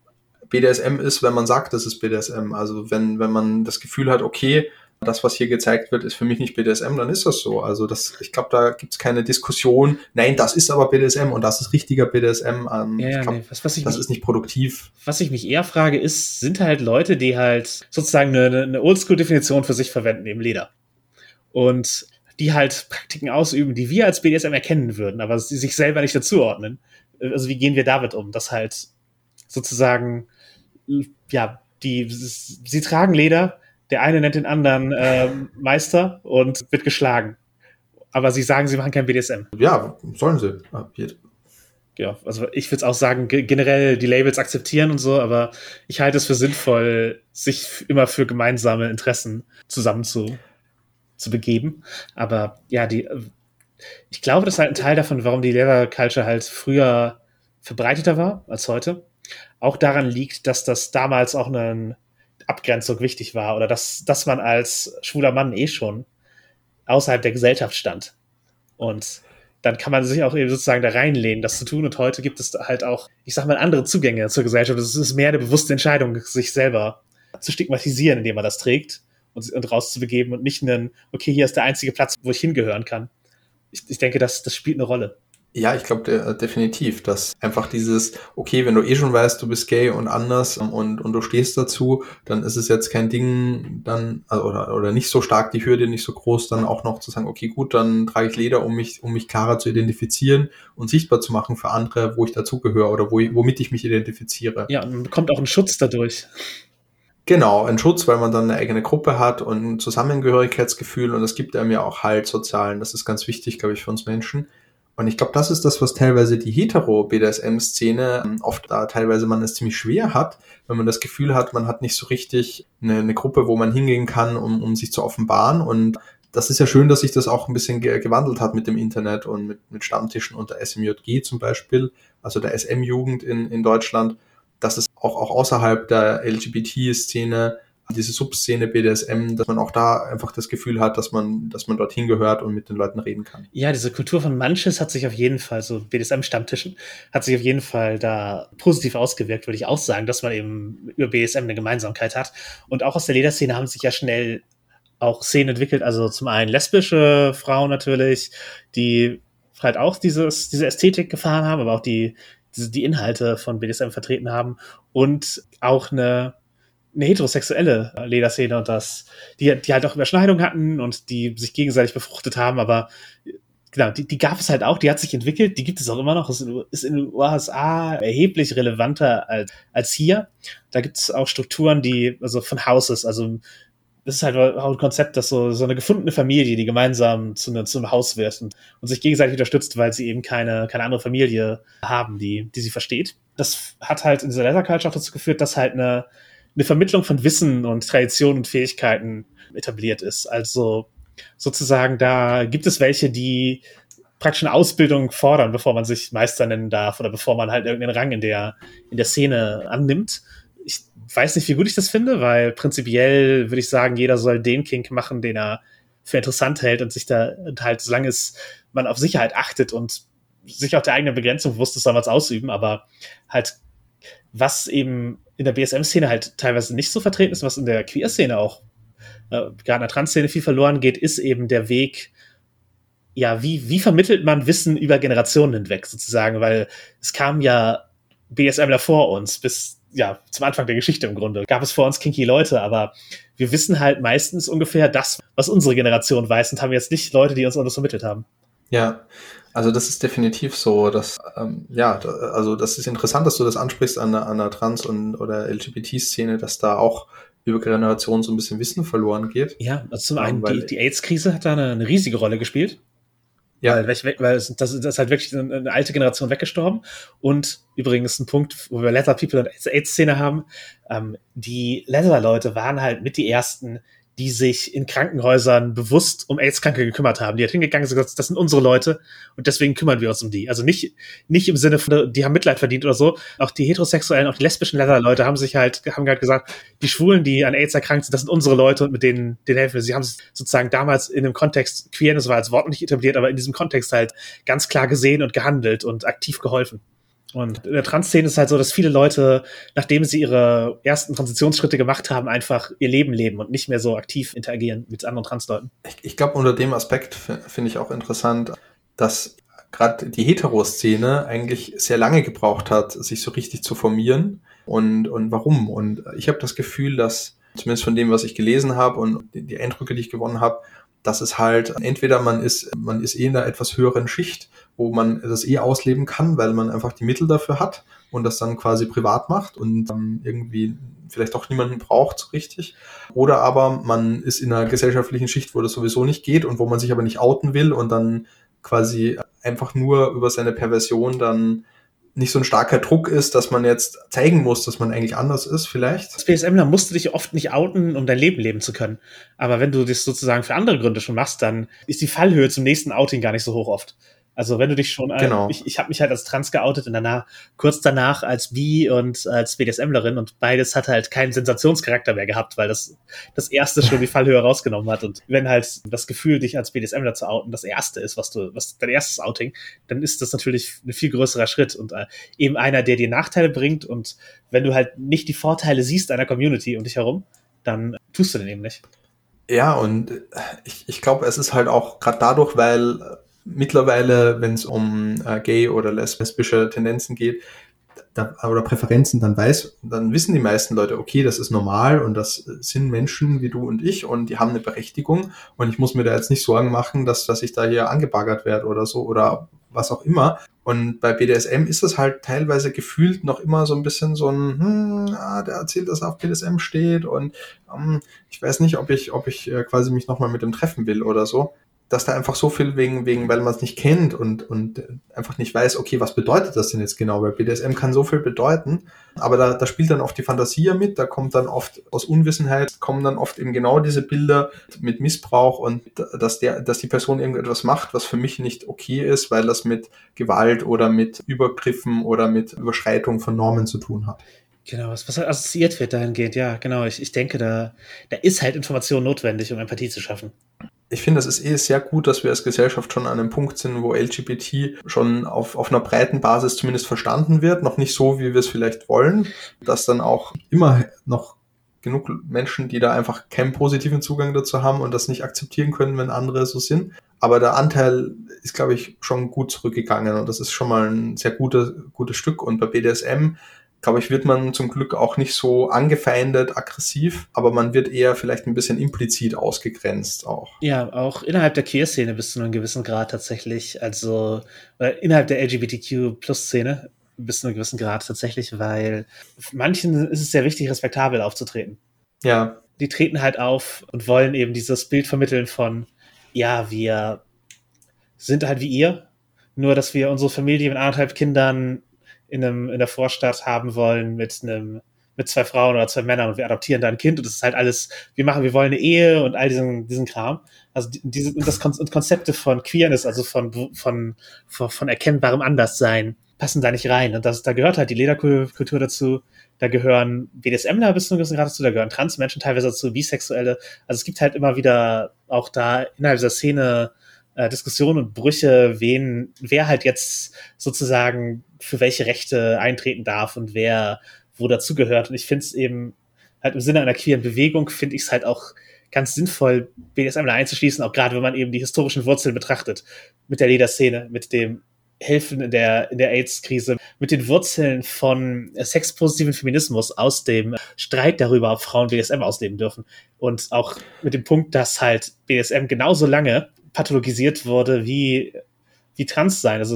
BDSM ist, wenn man sagt, das ist BDSM. Also wenn man das Gefühl hat, okay, das, was hier gezeigt wird, ist für mich nicht BDSM, dann ist das so. Also ich glaube, da gibt's keine Diskussion. Nein, das ist aber BDSM und das ist richtiger BDSM. Das ist nicht produktiv. Was ich mich eher frage, sind halt Leute, die halt sozusagen eine Oldschool-Definition für sich verwenden, eben Leder. Und die halt Praktiken ausüben, die wir als BDSM erkennen würden, aber sie sich selber nicht dazuordnen. Also wie gehen wir damit um? Dass halt sozusagen, sie tragen Leder, der eine nennt den anderen Meister und wird geschlagen. Aber sie sagen, sie machen kein BDSM. Ja, sollen sie. Ja, also ich würde auch sagen, generell die Labels akzeptieren und so, aber ich halte es für sinnvoll, sich immer für gemeinsame Interessen zusammen zu begeben. Aber ja, ich glaube, das ist halt ein Teil davon, warum die Leather Culture halt früher verbreiteter war als heute. Auch daran liegt, dass das damals auch eine Abgrenzung wichtig war oder dass man als schwuler Mann schon außerhalb der Gesellschaft stand. Und dann kann man sich auch eben sozusagen da reinlehnen, das zu tun. Und heute gibt es halt auch, ich sag mal, andere Zugänge zur Gesellschaft. Es ist mehr eine bewusste Entscheidung, sich selber zu stigmatisieren, indem man das trägt und rauszubegeben und nicht okay, hier ist der einzige Platz, wo ich hingehören kann. Ich denke, das spielt eine Rolle. Ja, ich glaube definitiv, dass einfach dieses, okay, wenn du schon weißt, du bist gay und anders und du stehst dazu, dann ist es jetzt kein Ding, dann, oder nicht so stark die Hürde, nicht so groß, dann auch noch zu sagen, okay, gut, dann trage ich Leder, um mich klarer zu identifizieren und sichtbar zu machen für andere, wo ich dazugehöre oder womit ich mich identifiziere. Ja, und man bekommt auch einen Schutz dadurch. Genau, ein Schutz, weil man dann eine eigene Gruppe hat und ein Zusammengehörigkeitsgefühl und das gibt einem ja auch Halt sozialen. Das ist ganz wichtig, glaube ich, für uns Menschen. Und ich glaube, das ist das, was teilweise die hetero-BDSM-Szene oft da teilweise man es ziemlich schwer hat, wenn man das Gefühl hat, man hat nicht so richtig eine Gruppe, wo man hingehen kann, um sich zu offenbaren. Und das ist ja schön, dass sich das auch ein bisschen gewandelt hat mit dem Internet und mit Stammtischen und der SMJG zum Beispiel, also der SM-Jugend in Deutschland, dass es auch außerhalb der LGBT-Szene, diese Subszene BDSM, dass man auch da einfach das Gefühl hat, dass man dorthin gehört und mit den Leuten reden kann. Ja, diese Kultur von Manches hat sich auf jeden Fall, so BDSM-Stammtischen, hat sich auf jeden Fall da positiv ausgewirkt, würde ich auch sagen, dass man eben über BDSM eine Gemeinsamkeit hat. Und auch aus der Lederszene haben sich ja schnell auch Szenen entwickelt, also zum einen lesbische Frauen natürlich, die halt auch diese Ästhetik gefahren haben, aber auch die Inhalte von BDSM vertreten haben und auch eine heterosexuelle Lederszene und die halt auch Überschneidungen hatten und die sich gegenseitig befruchtet haben, aber genau, die gab es halt auch, die hat sich entwickelt, die gibt es auch immer noch, ist in den USA erheblich relevanter als hier. Da gibt es auch Strukturen, also von Houses, also das ist halt auch ein Konzept, dass so eine gefundene Familie, die gemeinsam zu einem Haus wird und sich gegenseitig unterstützt, weil sie eben keine andere Familie haben, die sie versteht. Das hat halt in dieser Leather Culture auch dazu geführt, dass halt eine Vermittlung von Wissen und Tradition und Fähigkeiten etabliert ist. Also sozusagen, da gibt es welche, die praktisch eine Ausbildung fordern, bevor man sich Meister nennen darf oder bevor man halt irgendeinen Rang in der Szene annimmt. Ich weiß nicht, wie gut ich das finde, weil prinzipiell würde ich sagen, jeder soll den Kink machen, den er für interessant hält und halt, solange man auf Sicherheit achtet und sich auch der eigenen Begrenzung bewusst ist, soll man es ausüben, aber halt, was eben in der BSM-Szene halt teilweise nicht so vertreten ist, was in der Queer-Szene auch, gerade in der Trans-Szene viel verloren geht, ist eben der Weg, ja, wie vermittelt man Wissen über Generationen hinweg sozusagen, weil es kam ja BSMler vor uns bis zum Anfang der Geschichte im Grunde. Gab es vor uns kinky Leute, aber wir wissen halt meistens ungefähr das, was unsere Generation weiß und haben jetzt nicht Leute, die uns das vermittelt haben. Ja, also das ist definitiv so, dass also das ist interessant, dass du das ansprichst an der Trans- oder LGBT-Szene, dass da auch über Generationen so ein bisschen Wissen verloren geht. Ja, also zum einen die AIDS-Krise hat da eine riesige Rolle gespielt. Ja. Weil das ist halt wirklich eine alte Generation weggestorben. Und übrigens ein Punkt, wo wir Leather People und AIDS-Szene haben, die Leather-Leute waren halt mit die ersten, die sich in Krankenhäusern bewusst um AIDS-Kranke gekümmert haben. Die hat hingegangen und gesagt, das sind unsere Leute und deswegen kümmern wir uns um die. Also nicht im Sinne von, die haben Mitleid verdient oder so. Auch die heterosexuellen, auch die lesbischen Leather-Leute haben halt gesagt, die Schwulen, die an AIDS erkrankt sind, das sind unsere Leute und mit denen helfen wir. Sie haben es sozusagen damals in dem Kontext, Queerness war als Wort nicht etabliert, aber in diesem Kontext halt ganz klar gesehen und gehandelt und aktiv geholfen. Und in der Trans-Szene ist halt so, dass viele Leute, nachdem sie ihre ersten Transitionsschritte gemacht haben, einfach ihr Leben leben und nicht mehr so aktiv interagieren mit anderen Transleuten. Ich glaube, unter dem Aspekt finde ich auch interessant, dass gerade die Hetero-Szene eigentlich sehr lange gebraucht hat, sich so richtig zu formieren. Und warum? Und ich habe das Gefühl, dass, zumindest von dem, was ich gelesen habe und die Eindrücke, die ich gewonnen habe, dass es halt entweder man ist in einer etwas höheren Schicht, wo man das ausleben kann, weil man einfach die Mittel dafür hat und das dann quasi privat macht und irgendwie vielleicht auch niemanden braucht so richtig. Oder aber man ist in einer gesellschaftlichen Schicht, wo das sowieso nicht geht und wo man sich aber nicht outen will und dann quasi einfach nur über seine Perversion dann nicht so ein starker Druck ist, dass man jetzt zeigen muss, dass man eigentlich anders ist vielleicht. Als BSMler musst du dich oft nicht outen, um dein Leben leben zu können. Aber wenn du das sozusagen für andere Gründe schon machst, dann ist die Fallhöhe zum nächsten Outing gar nicht so hoch oft. Also wenn du dich schon, genau. Ich habe mich halt als Trans geoutet und kurz danach als Bi und als BDSMlerin und beides hat halt keinen Sensationscharakter mehr gehabt, weil das erste schon die Fallhöhe rausgenommen hat. Und wenn halt das Gefühl, dich als BDSMler zu outen, das erste ist, was dein erstes Outing, dann ist das natürlich ein viel größerer Schritt und eben einer, der dir Nachteile bringt. Und wenn du halt nicht die Vorteile siehst einer Community um dich herum, dann tust du den eben nicht. Ja, und ich glaube, es ist halt auch gerade dadurch, weil mittlerweile, wenn es um gay oder lesbische Tendenzen geht oder Präferenzen, dann wissen die meisten Leute, okay, das ist normal und das sind Menschen wie du und ich und die haben eine Berechtigung und ich muss mir da jetzt nicht Sorgen machen, dass ich da hier angebaggert werde oder so oder was auch immer. Und bei BDSM ist es halt teilweise gefühlt noch immer so ein bisschen so ein, der erzählt, dass er auf BDSM steht und ich weiß nicht, ob ich quasi mich nochmal mit dem treffen will oder so. Dass da einfach so viel weil man es nicht kennt und einfach nicht weiß, okay, was bedeutet das denn jetzt genau? Weil BDSM kann so viel bedeuten, aber da spielt dann oft die Fantasie mit, da kommt dann oft aus Unwissenheit, kommen dann oft eben genau diese Bilder mit Missbrauch und dass die Person irgendetwas macht, was für mich nicht okay ist, weil das mit Gewalt oder mit Übergriffen oder mit Überschreitung von Normen zu tun hat. Genau, was halt assoziiert wird dahingehend, ja, genau. Ich denke, da ist halt Information notwendig, um Empathie zu schaffen. Ich finde, es ist sehr gut, dass wir als Gesellschaft schon an einem Punkt sind, wo LGBT schon auf einer breiten Basis zumindest verstanden wird. Noch nicht so, wie wir es vielleicht wollen. Dass dann auch immer noch genug Menschen, die da einfach keinen positiven Zugang dazu haben und das nicht akzeptieren können, wenn andere so sind. Aber der Anteil ist, glaube ich, schon gut zurückgegangen und das ist schon mal ein sehr gutes Stück. Und bei BDSM glaube ich, wird man zum Glück auch nicht so angefeindet, aggressiv, aber man wird eher vielleicht ein bisschen implizit ausgegrenzt auch. Ja, auch innerhalb der Queer-Szene bis zu einem gewissen Grad tatsächlich, also innerhalb der LGBTQ-Plus-Szene bis zu einem gewissen Grad tatsächlich, weil manchen ist es sehr wichtig, respektabel aufzutreten. Ja. Die treten halt auf und wollen eben dieses Bild vermitteln von, ja, wir sind halt wie ihr, nur dass wir unsere Familie mit 1,5 Kindern in der Vorstadt haben wollen mit 2 Frauen oder 2 Männern und wir adoptieren da ein Kind und das ist halt alles, wir wollen eine Ehe und all diesen Kram. Also und Konzepte von Queerness, also von erkennbarem Anderssein, passen da nicht rein. Und da gehört halt die Lederkultur dazu, da gehören BDSMler bis zu einem gewissen Grad dazu, da gehören Transmenschen teilweise dazu, Bisexuelle. Also es gibt halt immer wieder auch da innerhalb dieser Szene Diskussionen und Brüche, wer halt jetzt sozusagen für welche Rechte eintreten darf und wer wo dazugehört. Und ich finde es eben halt im Sinne einer queeren Bewegung, finde ich es halt auch ganz sinnvoll, BDSM da einzuschließen, auch gerade wenn man eben die historischen Wurzeln betrachtet, mit der Lederszene, mit dem Helfen in der AIDS-Krise, mit den Wurzeln von sexpositiven Feminismus aus dem Streit darüber, ob Frauen BDSM ausleben dürfen. Und auch mit dem Punkt, dass halt BDSM genauso lange pathologisiert wurde wie Transsein. Also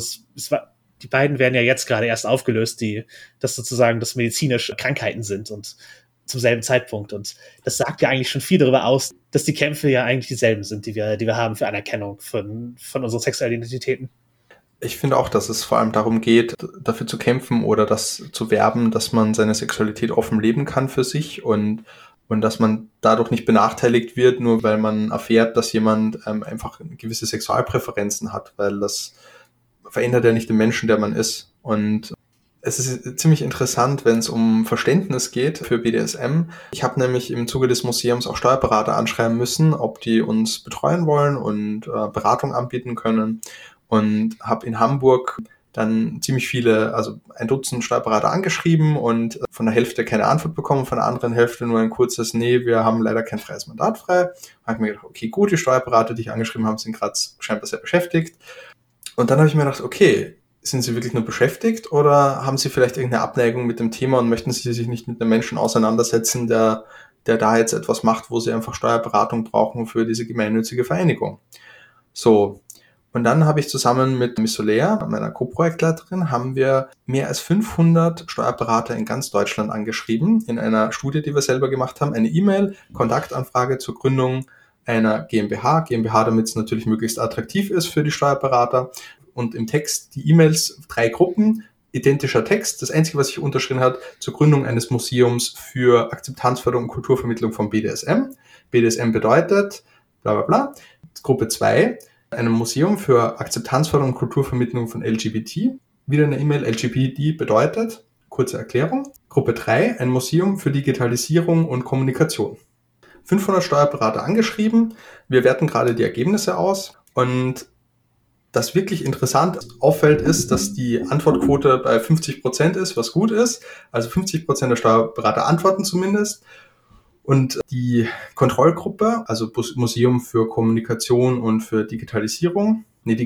die beiden werden ja jetzt gerade erst aufgelöst, dass sozusagen das medizinische Krankheiten sind und zum selben Zeitpunkt. Und das sagt ja eigentlich schon viel darüber aus, dass die Kämpfe ja eigentlich dieselben sind, die wir haben für Anerkennung von unseren sexuellen Identitäten. Ich finde auch, dass es vor allem darum geht, dafür zu kämpfen oder das zu werben, dass man seine Sexualität offen leben kann für sich und dass man dadurch nicht benachteiligt wird, nur weil man erfährt, dass jemand einfach gewisse Sexualpräferenzen hat, weil das verändert ja nicht den Menschen, der man ist. Und es ist ziemlich interessant, wenn es um Verständnis geht für BDSM. Ich habe nämlich im Zuge des Museums auch Steuerberater anschreiben müssen, ob die uns betreuen wollen und Beratung anbieten können. Und habe in Hamburg dann ziemlich viele, also 1 Dutzend Steuerberater angeschrieben und von der Hälfte keine Antwort bekommen, von der anderen Hälfte nur ein kurzes, nee, wir haben leider kein freies Mandat frei. Da habe ich mir gedacht, okay, gut, die Steuerberater, die ich angeschrieben habe, sind gerade scheinbar sehr beschäftigt. Und dann habe ich mir gedacht, okay, sind Sie wirklich nur beschäftigt oder haben Sie vielleicht irgendeine Abneigung mit dem Thema und möchten Sie sich nicht mit einem Menschen auseinandersetzen, der da jetzt etwas macht, wo Sie einfach Steuerberatung brauchen für diese gemeinnützige Vereinigung? So. Und dann habe ich zusammen mit Miss Soler, meiner Co-Projektleiterin, haben wir mehr als 500 Steuerberater in ganz Deutschland angeschrieben, in einer Studie, die wir selber gemacht haben, eine E-Mail, Kontaktanfrage zur Gründung einer GmbH, damit es natürlich möglichst attraktiv ist für die Steuerberater. Und im Text die E-Mails, 3 Gruppen, identischer Text. Das Einzige, was sich unterschrieben hat, zur Gründung eines Museums für Akzeptanzförderung und Kulturvermittlung von BDSM. BDSM bedeutet, bla bla bla. Gruppe 2, einem Museum für Akzeptanzförderung und Kulturvermittlung von LGBT. Wieder eine E-Mail, LGBT bedeutet, kurze Erklärung. Gruppe 3, ein Museum für Digitalisierung und Kommunikation. 500 Steuerberater angeschrieben. Wir werten gerade die Ergebnisse aus. Und das wirklich interessant auffällt, ist, dass die Antwortquote bei 50% ist, was gut ist. Also 50% der Steuerberater antworten zumindest. Und die Kontrollgruppe, also Museum für Kommunikation und für Digitalisierung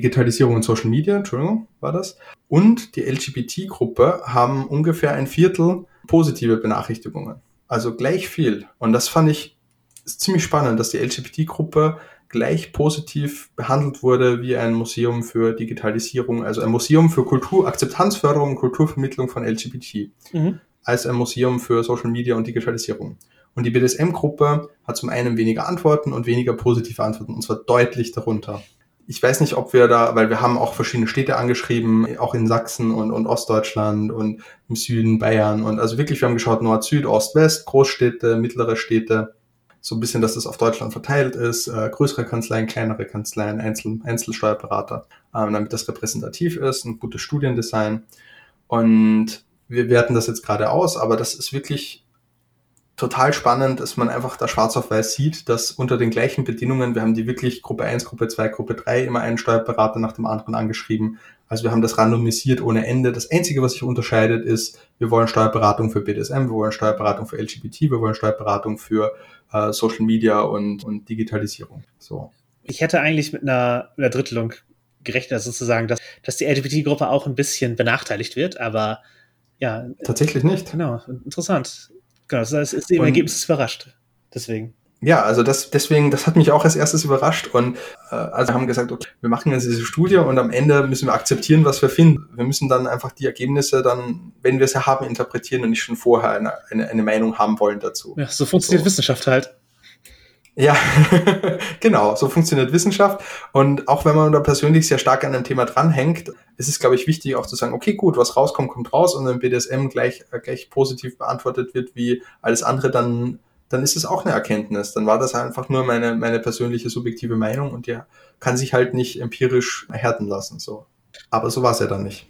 und Social Media, Entschuldigung, war das. Und die LGBT-Gruppe haben ungefähr 1/4 positive Benachrichtigungen. Also gleich viel. Und das fand ich ziemlich spannend, dass die LGBT-Gruppe gleich positiv behandelt wurde wie ein Museum für Digitalisierung, also ein Museum für Akzeptanzförderung und Kulturvermittlung von LGBT, als ein Museum für Social Media und Digitalisierung. Und die BDSM-Gruppe hat zum einen weniger Antworten und weniger positive Antworten, und zwar deutlich darunter. Ich weiß nicht, ob wir da, weil wir haben auch verschiedene Städte angeschrieben, auch in Sachsen und Ostdeutschland und im Süden Bayern. Und also wirklich, wir haben geschaut, Nord, Süd, Ost, West, Großstädte, mittlere Städte. So ein bisschen, dass das auf Deutschland verteilt ist, größere Kanzleien, kleinere Kanzleien, Einzelsteuerberater, damit das repräsentativ ist, ein gutes Studiendesign. Und wir werten das jetzt gerade aus, aber das ist wirklich total spannend, dass man einfach da schwarz auf weiß sieht, dass unter den gleichen Bedingungen, wir haben die wirklich Gruppe 1, Gruppe 2, Gruppe 3 immer einen Steuerberater nach dem anderen angeschrieben. Also wir haben das randomisiert ohne Ende. Das Einzige, was sich unterscheidet, ist, wir wollen Steuerberatung für BDSM, wir wollen Steuerberatung für LGBT, wir wollen Steuerberatung für Social Media und Digitalisierung. So. Ich hätte eigentlich mit einer Drittelung gerechnet, sozusagen, dass die LGBT-Gruppe auch ein bisschen benachteiligt wird, aber Ja, Tatsächlich nicht. genau, interessant. Genau, das ist im Ergebnis überrascht. Deswegen. Ja, also deswegen, das hat mich auch als erstes überrascht und also haben gesagt, okay, wir machen jetzt diese Studie und am Ende müssen wir akzeptieren, was wir finden. Wir müssen dann einfach die Ergebnisse dann, wenn wir sie haben, interpretieren und nicht schon vorher eine Meinung haben wollen dazu. Ja, so funktioniert Wissenschaft halt. Ja, genau, so funktioniert Wissenschaft. Und auch wenn man da persönlich sehr stark an einem Thema dranhängt, ist es, glaube ich, wichtig auch zu sagen, okay, gut, was rauskommt, kommt raus und wenn BDSM gleich positiv beantwortet wird wie alles andere, dann ist es auch eine Erkenntnis. Dann war das einfach nur meine persönliche subjektive Meinung und die kann sich halt nicht empirisch erhärten lassen. So. Aber so war es ja dann nicht.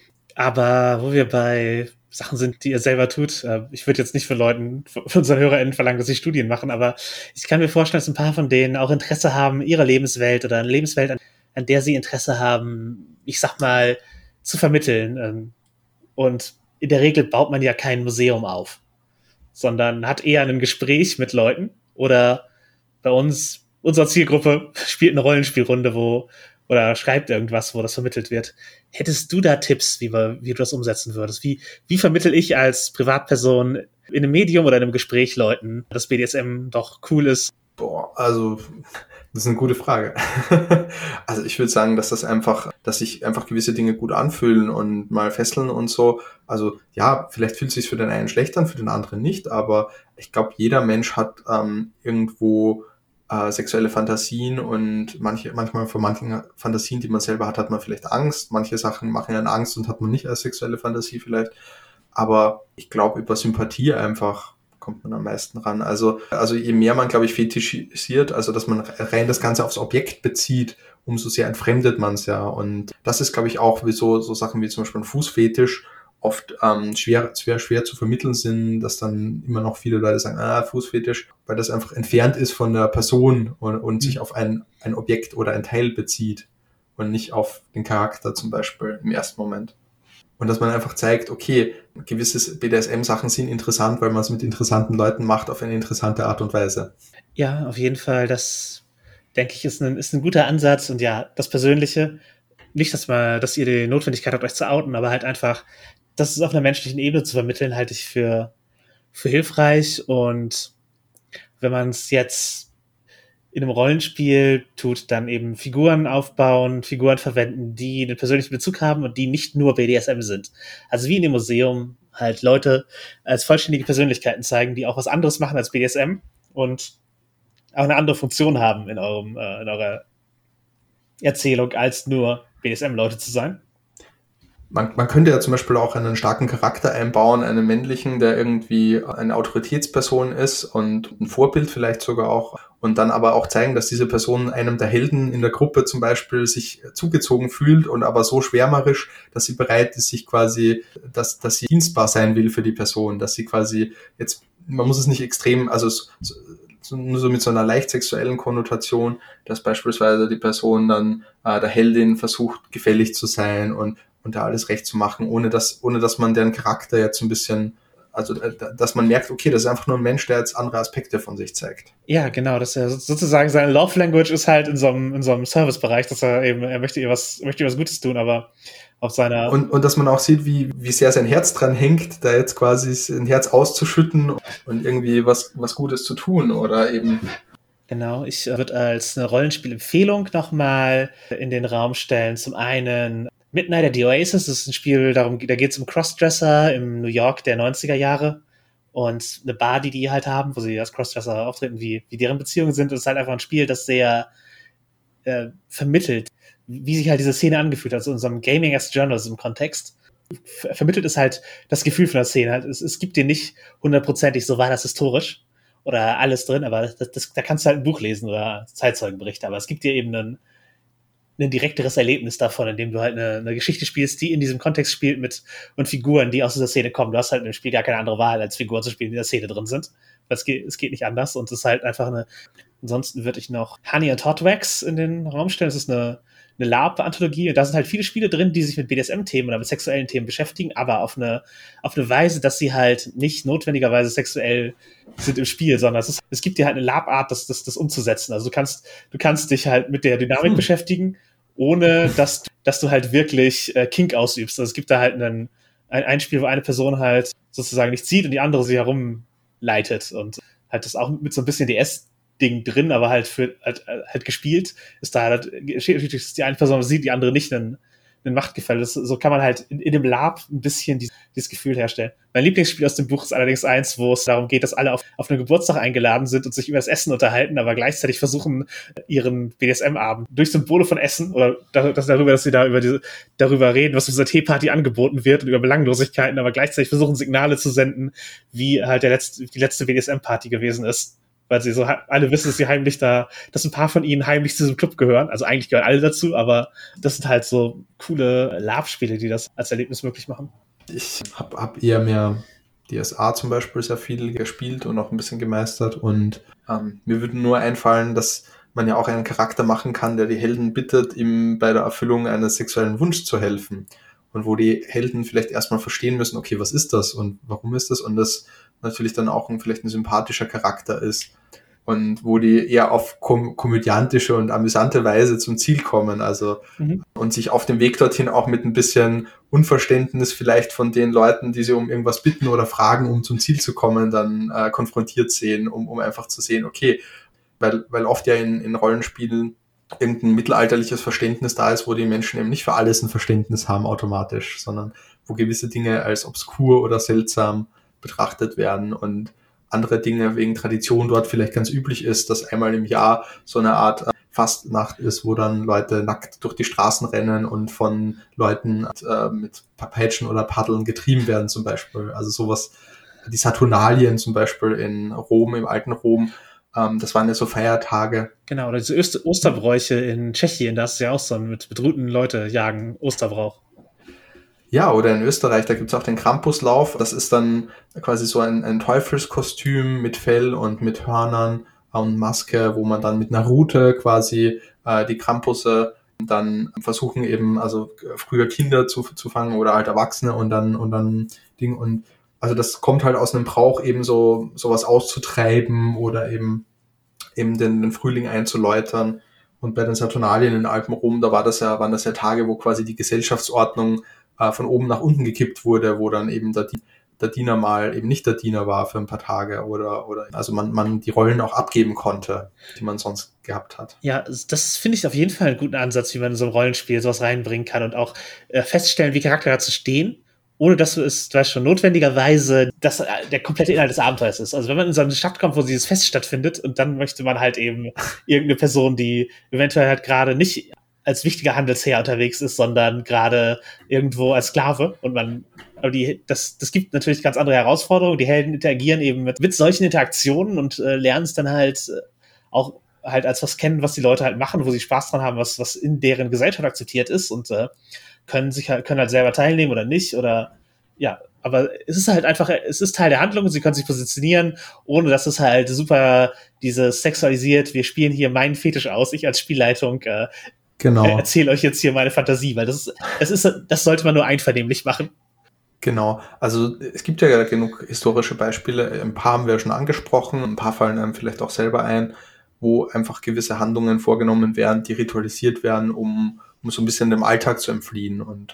Aber wo wir bei Sachen sind, die ihr selber tut, ich würde jetzt nicht von unseren HörerInnen verlangen, dass sie Studien machen, aber ich kann mir vorstellen, dass ein paar von denen auch Interesse haben, ihre Lebenswelt oder eine Lebenswelt, an der sie Interesse haben, ich sag mal, zu vermitteln. Und in der Regel baut man ja kein Museum auf, sondern hat eher ein Gespräch mit Leuten oder bei uns, unserer Zielgruppe, spielt eine Rollenspielrunde, oder schreibt irgendwas, wo das vermittelt wird. Hättest du da Tipps, wie du das umsetzen würdest? Wie vermittel ich als Privatperson in einem Medium oder in einem Gespräch Leuten, dass BDSM doch cool ist? Boah, also das ist eine gute Frage. Also ich würde sagen, dass sich einfach gewisse Dinge gut anfühlen und mal fesseln und so. Also ja, vielleicht fühlt es sich für den einen schlecht an, für den anderen nicht, aber ich glaube, jeder Mensch hat irgendwo sexuelle Fantasien und manchmal vor manchen Fantasien, die man selber hat man vielleicht Angst. Manche Sachen machen einen Angst und hat man nicht als sexuelle Fantasie vielleicht. Aber ich glaube, über Sympathie einfach kommt man am meisten ran. Also je mehr man, glaube ich, fetischisiert, also dass man rein das Ganze aufs Objekt bezieht, umso sehr entfremdet man es ja. Und das ist, glaube ich, auch wie so Sachen wie zum Beispiel ein Fußfetisch oft schwer zu vermitteln sind, dass dann immer noch viele Leute sagen, Fußfetisch, weil das einfach entfernt ist von der Person und sich auf ein Objekt oder ein Teil bezieht und nicht auf den Charakter zum Beispiel im ersten Moment. Und dass man einfach zeigt, okay, gewisse BDSM-Sachen sind interessant, weil man es mit interessanten Leuten macht auf eine interessante Art und Weise. Ja, auf jeden Fall. Das, denke ich, ist ein guter Ansatz. Und ja, das Persönliche, nicht, dass ihr die Notwendigkeit habt, euch zu outen, aber halt einfach, das ist auf einer menschlichen Ebene zu vermitteln, halte ich für hilfreich. Und wenn man es jetzt in einem Rollenspiel tut, dann eben Figuren aufbauen, Figuren verwenden, die einen persönlichen Bezug haben und die nicht nur BDSM sind. Also wie in dem Museum halt Leute als vollständige Persönlichkeiten zeigen, die auch was anderes machen als BDSM und auch eine andere Funktion haben in eurer Erzählung, als nur BDSM-Leute zu sein. Man könnte ja zum Beispiel auch einen starken Charakter einbauen, einen männlichen, der irgendwie eine Autoritätsperson ist und ein Vorbild vielleicht sogar auch. Und dann aber auch zeigen, dass diese Person einem der Helden in der Gruppe zum Beispiel sich zugezogen fühlt und aber so schwärmerisch, dass sie bereit ist, sich quasi, dass sie dienstbar sein will für die Person, dass sie quasi jetzt, man muss es nicht extrem, also nur so mit so einer leicht sexuellen Konnotation, dass beispielsweise die Person dann der Heldin versucht, gefällig zu sein und da alles recht zu machen, ohne dass man deren Charakter jetzt ein bisschen, also dass man merkt, okay, das ist einfach nur ein Mensch, der jetzt andere Aspekte von sich zeigt. Ja, genau, dass er sozusagen seine Love Language ist halt in so einem Servicebereich, dass er möchte ihr was Gutes tun, aber auf seiner... Und dass man auch sieht, wie sehr sein Herz dran hängt, da jetzt quasi sein Herz auszuschütten und irgendwie was Gutes zu tun oder eben... Genau, ich würde als eine Rollenspielempfehlung nochmal in den Raum stellen. Zum einen Midnight at the Oasis, das ist ein Spiel, da geht es um Crossdresser im New York der 90er Jahre und eine Bar, die halt haben, wo sie als Crossdresser auftreten, wie deren Beziehungen sind. Und es ist halt einfach ein Spiel, das sehr vermittelt, wie sich halt diese Szene angefühlt hat, also in unserem Gaming as Journalism Kontext. Vermittelt es halt das Gefühl von der Szene. Halt, es gibt dir nicht hundertprozentig, so war das historisch oder alles drin, aber da kannst du halt ein Buch lesen oder Zeitzeugenberichte, aber es gibt dir eben ein direkteres Erlebnis davon, indem du halt eine Geschichte spielst, die in diesem Kontext spielt und Figuren, die aus dieser Szene kommen. Du hast halt im Spiel gar keine andere Wahl, als Figuren zu spielen, die in der Szene drin sind. Weil es geht nicht anders und es ist halt einfach ansonsten würde ich noch Honey and Hot Wax in den Raum stellen. Das ist eine LARP-Anthologie und da sind halt viele Spiele drin, die sich mit BDSM-Themen oder mit sexuellen Themen beschäftigen, aber auf eine Weise, dass sie halt nicht notwendigerweise sexuell sind im Spiel, sondern es gibt dir halt eine LARP-Art, das umzusetzen. Also du kannst dich halt mit der Dynamik beschäftigen, ohne dass du halt wirklich Kink ausübst. Also es gibt da halt einen ein Spiel, wo eine Person halt sozusagen nicht zieht und die andere sie herumleitet und halt das auch mit so ein bisschen DS-Ding drin, aber halt halt gespielt ist da halt, dass die eine Person sieht, die andere nicht einen Machtgefälle. So kann man halt in dem Lab ein bisschen dieses Gefühl herstellen. Mein Lieblingsspiel aus dem Buch ist allerdings eins, wo es darum geht, dass alle auf einen Geburtstag eingeladen sind und sich über das Essen unterhalten, aber gleichzeitig versuchen, ihren BDSM-Abend durch Symbole von Essen oder dass sie da darüber reden, was auf dieser Teeparty angeboten wird und über Belanglosigkeiten, aber gleichzeitig versuchen, Signale zu senden, wie halt die letzte BDSM-Party gewesen ist. Weil sie so alle wissen, dass ein paar von ihnen heimlich zu diesem Club gehören. Also eigentlich gehören alle dazu, aber das sind halt so coole Lab-Spiele, die das als Erlebnis möglich machen. Ich hab eher mehr DSA zum Beispiel sehr viel gespielt und auch ein bisschen gemeistert und mir würde nur einfallen, dass man ja auch einen Charakter machen kann, der die Helden bittet, ihm bei der Erfüllung eines sexuellen Wunsches zu helfen. Und wo die Helden vielleicht erstmal verstehen müssen, okay, was ist das und warum ist das? Und das natürlich dann auch vielleicht ein sympathischer Charakter ist. Und wo die eher auf komödiantische und amüsante Weise zum Ziel kommen. Also und sich auf dem Weg dorthin auch mit ein bisschen Unverständnis vielleicht von den Leuten, die sie um irgendwas bitten oder fragen, um zum Ziel zu kommen, dann konfrontiert sehen, um einfach zu sehen, okay, weil oft ja in Rollenspielen irgendein mittelalterliches Verständnis da ist, wo die Menschen eben nicht für alles ein Verständnis haben automatisch, sondern wo gewisse Dinge als obskur oder seltsam betrachtet werden und andere Dinge wegen Tradition dort vielleicht ganz üblich ist, dass einmal im Jahr so eine Art Fastnacht ist, wo dann Leute nackt durch die Straßen rennen und von Leuten mit Peitschen oder Paddeln getrieben werden zum Beispiel. Also sowas, die Saturnalien zum Beispiel in Rom, im alten Rom, das waren ja so Feiertage. Genau, oder diese Osterbräuche in Tschechien, da ist ja auch so ein mit bedruckten Leute jagen Osterbrauch. Ja, oder in Österreich, da gibt's auch den Krampuslauf. Das ist dann quasi so ein Teufelskostüm mit Fell und mit Hörnern und Maske, wo man dann mit einer Rute quasi die Krampusse dann versuchen eben, also früher Kinder zu fangen oder halt Erwachsene und dann Ding und also das kommt halt aus einem Brauch eben sowas auszutreiben oder eben den Frühling einzuläutern. Und bei den Saturnalien in Alpenrom, waren das ja Tage, wo quasi die Gesellschaftsordnung von oben nach unten gekippt wurde, wo dann eben der Diener mal eben nicht der Diener war für ein paar Tage oder also man die Rollen auch abgeben konnte, die man sonst gehabt hat. Ja, das finde ich auf jeden Fall einen guten Ansatz, wie man in so ein Rollenspiel sowas reinbringen kann und auch feststellen, wie Charaktere dazu stehen, ohne dass es schon notwendigerweise der komplette Inhalt des Abenteuers ist. Also wenn man in so eine Stadt kommt, wo dieses Fest stattfindet und dann möchte man halt eben irgendeine Person, die eventuell halt gerade nicht als wichtiger Handelsherr unterwegs ist, sondern gerade irgendwo als Sklave und das gibt natürlich ganz andere Herausforderungen. Die Helden interagieren eben mit solchen Interaktionen und lernen es dann halt auch halt als was kennen, was die Leute halt machen, wo sie Spaß dran haben, was in deren Gesellschaft akzeptiert ist und können halt selber teilnehmen oder nicht oder ja, aber es ist halt einfach, es ist Teil der Handlung und sie können sich positionieren, ohne dass es halt super dieses sexualisiert, wir spielen hier meinen Fetisch aus, ich als Spielleitung genau. Erzähle euch jetzt hier meine Fantasie, weil das sollte man nur einvernehmlich machen. Genau, also es gibt ja genug historische Beispiele, ein paar haben wir ja schon angesprochen, ein paar fallen einem vielleicht auch selber ein, wo einfach gewisse Handlungen vorgenommen werden, die ritualisiert werden, um so ein bisschen dem Alltag zu entfliehen und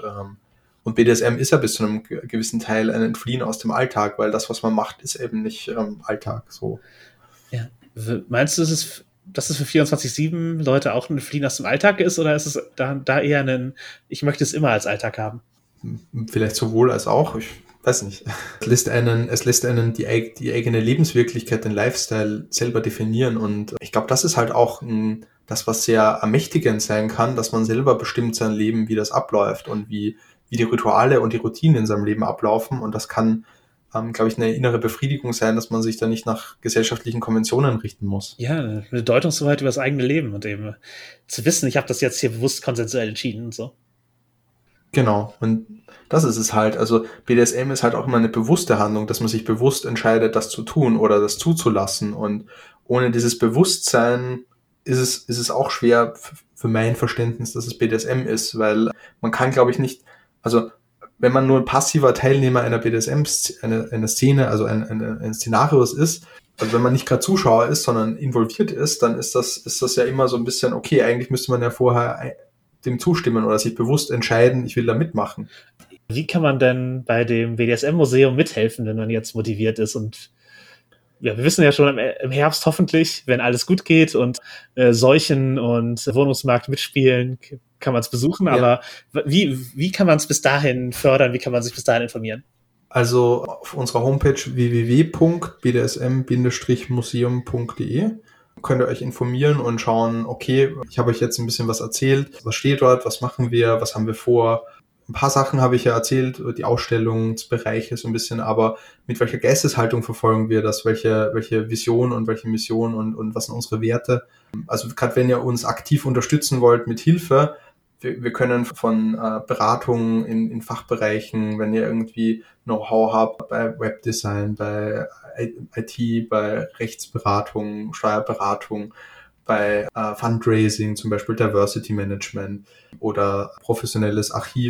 BDSM ist ja bis zu einem gewissen Teil ein Entfliehen aus dem Alltag, weil das, was man macht, ist eben nicht Alltag, so. Ja, meinst du, dass es für 24/7 Leute auch ein Fliehen aus dem Alltag ist oder ist es da eher ich möchte es immer als Alltag haben? Vielleicht sowohl als auch, ich weiß nicht. Es lässt einen die eigene Lebenswirklichkeit, den Lifestyle selber definieren und ich glaube, das ist halt auch das, was sehr ermächtigend sein kann, dass man selber bestimmt sein Leben, wie das abläuft und wie die Rituale und die Routinen in seinem Leben ablaufen und das kann glaube ich, eine innere Befriedigung sein, dass man sich da nicht nach gesellschaftlichen Konventionen richten muss. Ja, eine Bedeutungshoheit über das eigene Leben und eben zu wissen, ich habe das jetzt hier bewusst konsensuell entschieden und so. Genau, und das ist es halt. Also BDSM ist halt auch immer eine bewusste Handlung, dass man sich bewusst entscheidet, das zu tun oder das zuzulassen und ohne dieses Bewusstsein ist es auch schwer für mein Verständnis, dass es BDSM ist, weil man kann, glaube ich, nicht, also wenn man nur ein passiver Teilnehmer einer BDSM, eine Szene, also ein Szenarios ist, also wenn man nicht gerade Zuschauer ist, sondern involviert ist, dann ist das ja immer so ein bisschen, okay, eigentlich müsste man ja vorher dem zustimmen oder sich bewusst entscheiden, ich will da mitmachen. Wie kann man denn bei dem BDSM-Museum mithelfen, wenn man jetzt motiviert ist? Und ja, wir wissen ja schon im Herbst hoffentlich, wenn alles gut geht und Seuchen und Wohnungsmarkt mitspielen, kann man es besuchen. Ja. Aber wie kann man es bis dahin fördern? Wie kann man sich bis dahin informieren? Also auf unserer Homepage www.bdsm-museum.de könnt ihr euch informieren und schauen, okay, ich habe euch jetzt ein bisschen was erzählt, was steht dort, was machen wir, was haben wir vor. Ein paar Sachen habe ich ja erzählt, die Ausstellungsbereiche so ein bisschen, aber mit welcher Geisteshaltung verfolgen wir das, welche Vision und welche Mission und was sind unsere Werte. Also gerade wenn ihr uns aktiv unterstützen wollt mit Hilfe, wir können von Beratungen in Fachbereichen, wenn ihr irgendwie Know-how habt bei Webdesign, bei IT, bei Rechtsberatung, Steuerberatung, bei Fundraising, zum Beispiel Diversity Management oder professionelles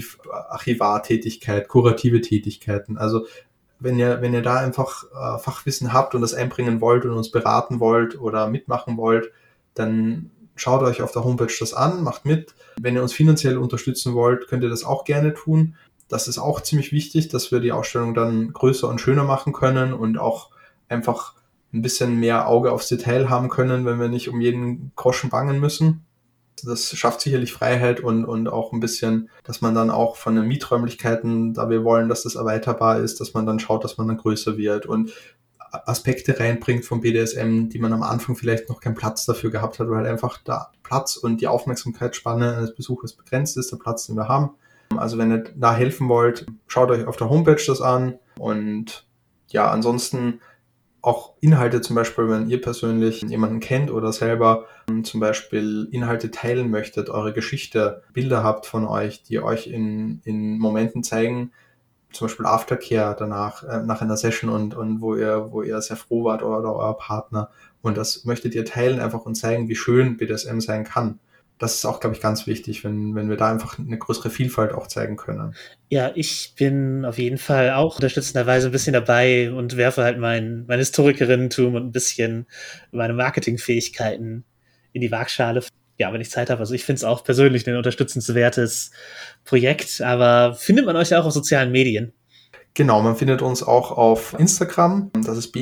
Archivartätigkeit, kurative Tätigkeiten. Also wenn ihr da einfach Fachwissen habt und das einbringen wollt und uns beraten wollt oder mitmachen wollt, dann schaut euch auf der Homepage das an, macht mit. Wenn ihr uns finanziell unterstützen wollt, könnt ihr das auch gerne tun. Das ist auch ziemlich wichtig, dass wir die Ausstellung dann größer und schöner machen können und auch einfach ein bisschen mehr Auge aufs Detail haben können, wenn wir nicht um jeden Groschen bangen müssen. Das schafft sicherlich Freiheit und auch ein bisschen, dass man dann auch von den Mieträumlichkeiten, da wir wollen, dass das erweiterbar ist, dass man dann schaut, dass man dann größer wird und Aspekte reinbringt vom BDSM, die man am Anfang vielleicht noch keinen Platz dafür gehabt hat, weil einfach der Platz und die Aufmerksamkeitsspanne eines Besuchers begrenzt ist, der Platz, den wir haben. Also wenn ihr da helfen wollt, schaut euch auf der Homepage das an und ja, ansonsten auch Inhalte zum Beispiel, wenn ihr persönlich jemanden kennt oder selber zum Beispiel Inhalte teilen möchtet, eure Geschichte, Bilder habt von euch, die euch in Momenten zeigen, zum Beispiel Aftercare danach, nach einer Session und wo ihr sehr froh wart oder euer Partner und das möchtet ihr teilen einfach und zeigen, wie schön BDSM sein kann. Das ist auch, glaube ich, ganz wichtig, wenn wir da einfach eine größere Vielfalt auch zeigen können. Ja, ich bin auf jeden Fall auch unterstützenderweise ein bisschen dabei und werfe halt mein Historikerinnentum und ein bisschen meine Marketingfähigkeiten in die Waagschale. Ja, wenn ich Zeit habe. Also ich finde es auch persönlich ein unterstützenswertes Projekt, aber findet man euch auch auf sozialen Medien? Genau, man findet uns auch auf Instagram. Das ist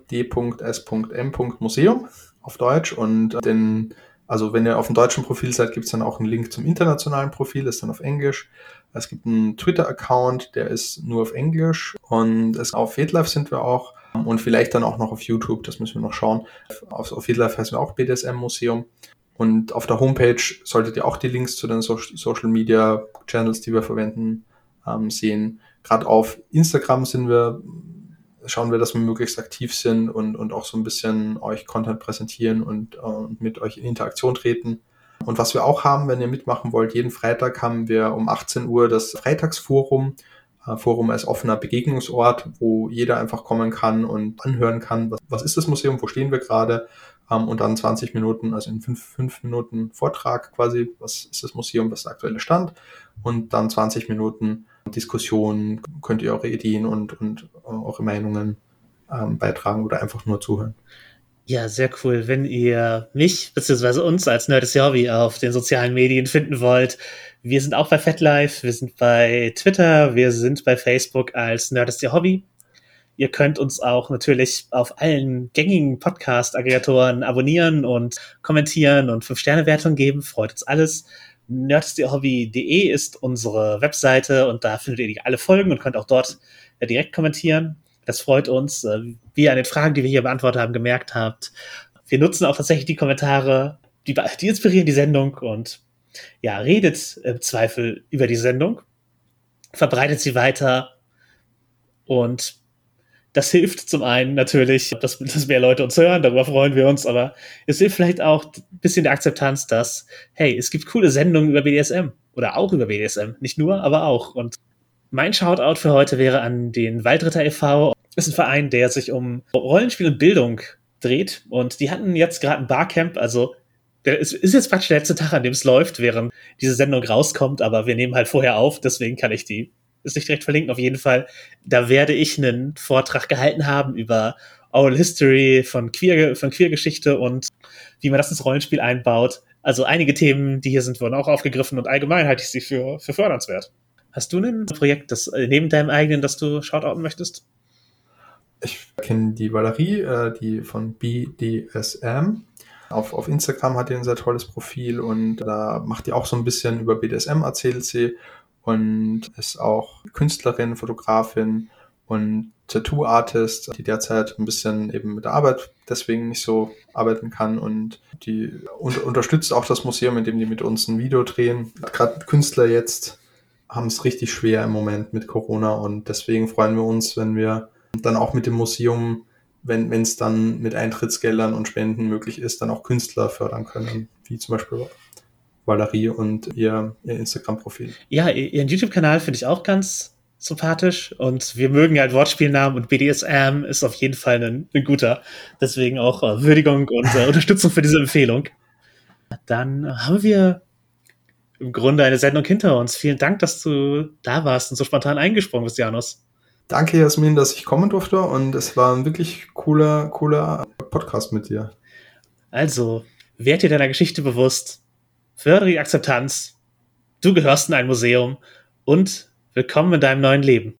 b.d.s.m.museum auf Deutsch und also wenn ihr auf dem deutschen Profil seid, gibt es dann auch einen Link zum internationalen Profil, ist dann auf Englisch. Es gibt einen Twitter-Account, der ist nur auf Englisch und auf FetLife sind wir auch und vielleicht dann auch noch auf YouTube, das müssen wir noch schauen. Auf FetLife heißen wir auch BDSM-Museum und auf der Homepage solltet ihr auch die Links zu den Social-Media-Channels, die wir verwenden, sehen. Gerade auf Instagram schauen wir, dass wir möglichst aktiv sind und auch so ein bisschen euch Content präsentieren und mit euch in Interaktion treten. Und was wir auch haben, wenn ihr mitmachen wollt, jeden Freitag haben wir um 18 Uhr das Freitagsforum. Forum als offener Begegnungsort, wo jeder einfach kommen kann und anhören kann, was ist das Museum, wo stehen wir gerade, und dann 20 Minuten, also in 5 Minuten Vortrag quasi, was ist das Museum, was ist der aktuelle Stand, und dann 20 Minuten Diskussion, könnt ihr eure Ideen und eure Meinungen beitragen oder einfach nur zuhören. Ja, sehr cool. Wenn ihr mich bzw. uns als Nerd ist Ihr Hobby auf den sozialen Medien finden wollt, wir sind auch bei FetLife, wir sind bei Twitter, wir sind bei Facebook als Nerd ist Ihr Hobby. Ihr könnt uns auch natürlich auf allen gängigen Podcast-Aggregatoren abonnieren und kommentieren und 5-Sterne-Wertungen geben. Freut uns alles. nerdistierhobby.de ist unsere Webseite und da findet ihr alle Folgen und könnt auch dort direkt kommentieren. Das freut uns. Wie ihr an den Fragen, die wir hier beantwortet haben, gemerkt habt. Wir nutzen auch tatsächlich die Kommentare, die inspirieren die Sendung und ja, redet im Zweifel über die Sendung, verbreitet sie weiter und das hilft zum einen natürlich, dass mehr Leute uns hören, darüber freuen wir uns, aber es hilft vielleicht auch ein bisschen der Akzeptanz, dass, hey, es gibt coole Sendungen über BDSM oder auch über BDSM, nicht nur, aber auch. Und mein Shoutout für heute wäre an den Waldritter e.V. Das ist ein Verein, der sich um Rollenspiel und Bildung dreht und die hatten jetzt gerade ein Barcamp, also ist jetzt praktisch der letzte Tag, an dem es läuft, während diese Sendung rauskommt, aber wir nehmen halt vorher auf, deswegen kann ich die ist nicht direkt verlinken, auf jeden Fall. Da werde ich einen Vortrag gehalten haben über Oral History von Queergeschichte und wie man das ins Rollenspiel einbaut. Also einige Themen, die hier sind, wurden auch aufgegriffen und allgemein halte ich sie für fördernswert. Hast du ein Projekt, das neben deinem eigenen, das du shoutouten möchtest? Ich kenne die Valerie, die von BDSM. Auf Instagram hat die ein sehr tolles Profil und da macht die auch so ein bisschen über BDSM, erzählt sie, und ist auch Künstlerin, Fotografin und Tattoo-Artist, die derzeit ein bisschen eben mit der Arbeit deswegen nicht so arbeiten kann, und die unterstützt auch das Museum, indem die mit uns ein Video drehen. Gerade Künstler jetzt haben es richtig schwer im Moment mit Corona, und deswegen freuen wir uns, wenn wir dann auch mit dem Museum, wenn es dann mit Eintrittsgeldern und Spenden möglich ist, dann auch Künstler fördern können, wie zum Beispiel Valerie und ihr Instagram-Profil. Ja, ihren YouTube-Kanal finde ich auch ganz sympathisch und wir mögen halt Wortspielnamen und BDSM ist auf jeden Fall ein guter. Deswegen auch Würdigung und Unterstützung für diese Empfehlung. Dann haben wir im Grunde eine Sendung hinter uns. Vielen Dank, dass du da warst und so spontan eingesprungen bist, Janus. Danke, Jasmin, dass ich kommen durfte, und es war ein wirklich cooler Podcast mit dir. Also, werd dir deiner Geschichte bewusst, fördere die Akzeptanz, du gehörst in ein Museum und willkommen in deinem neuen Leben.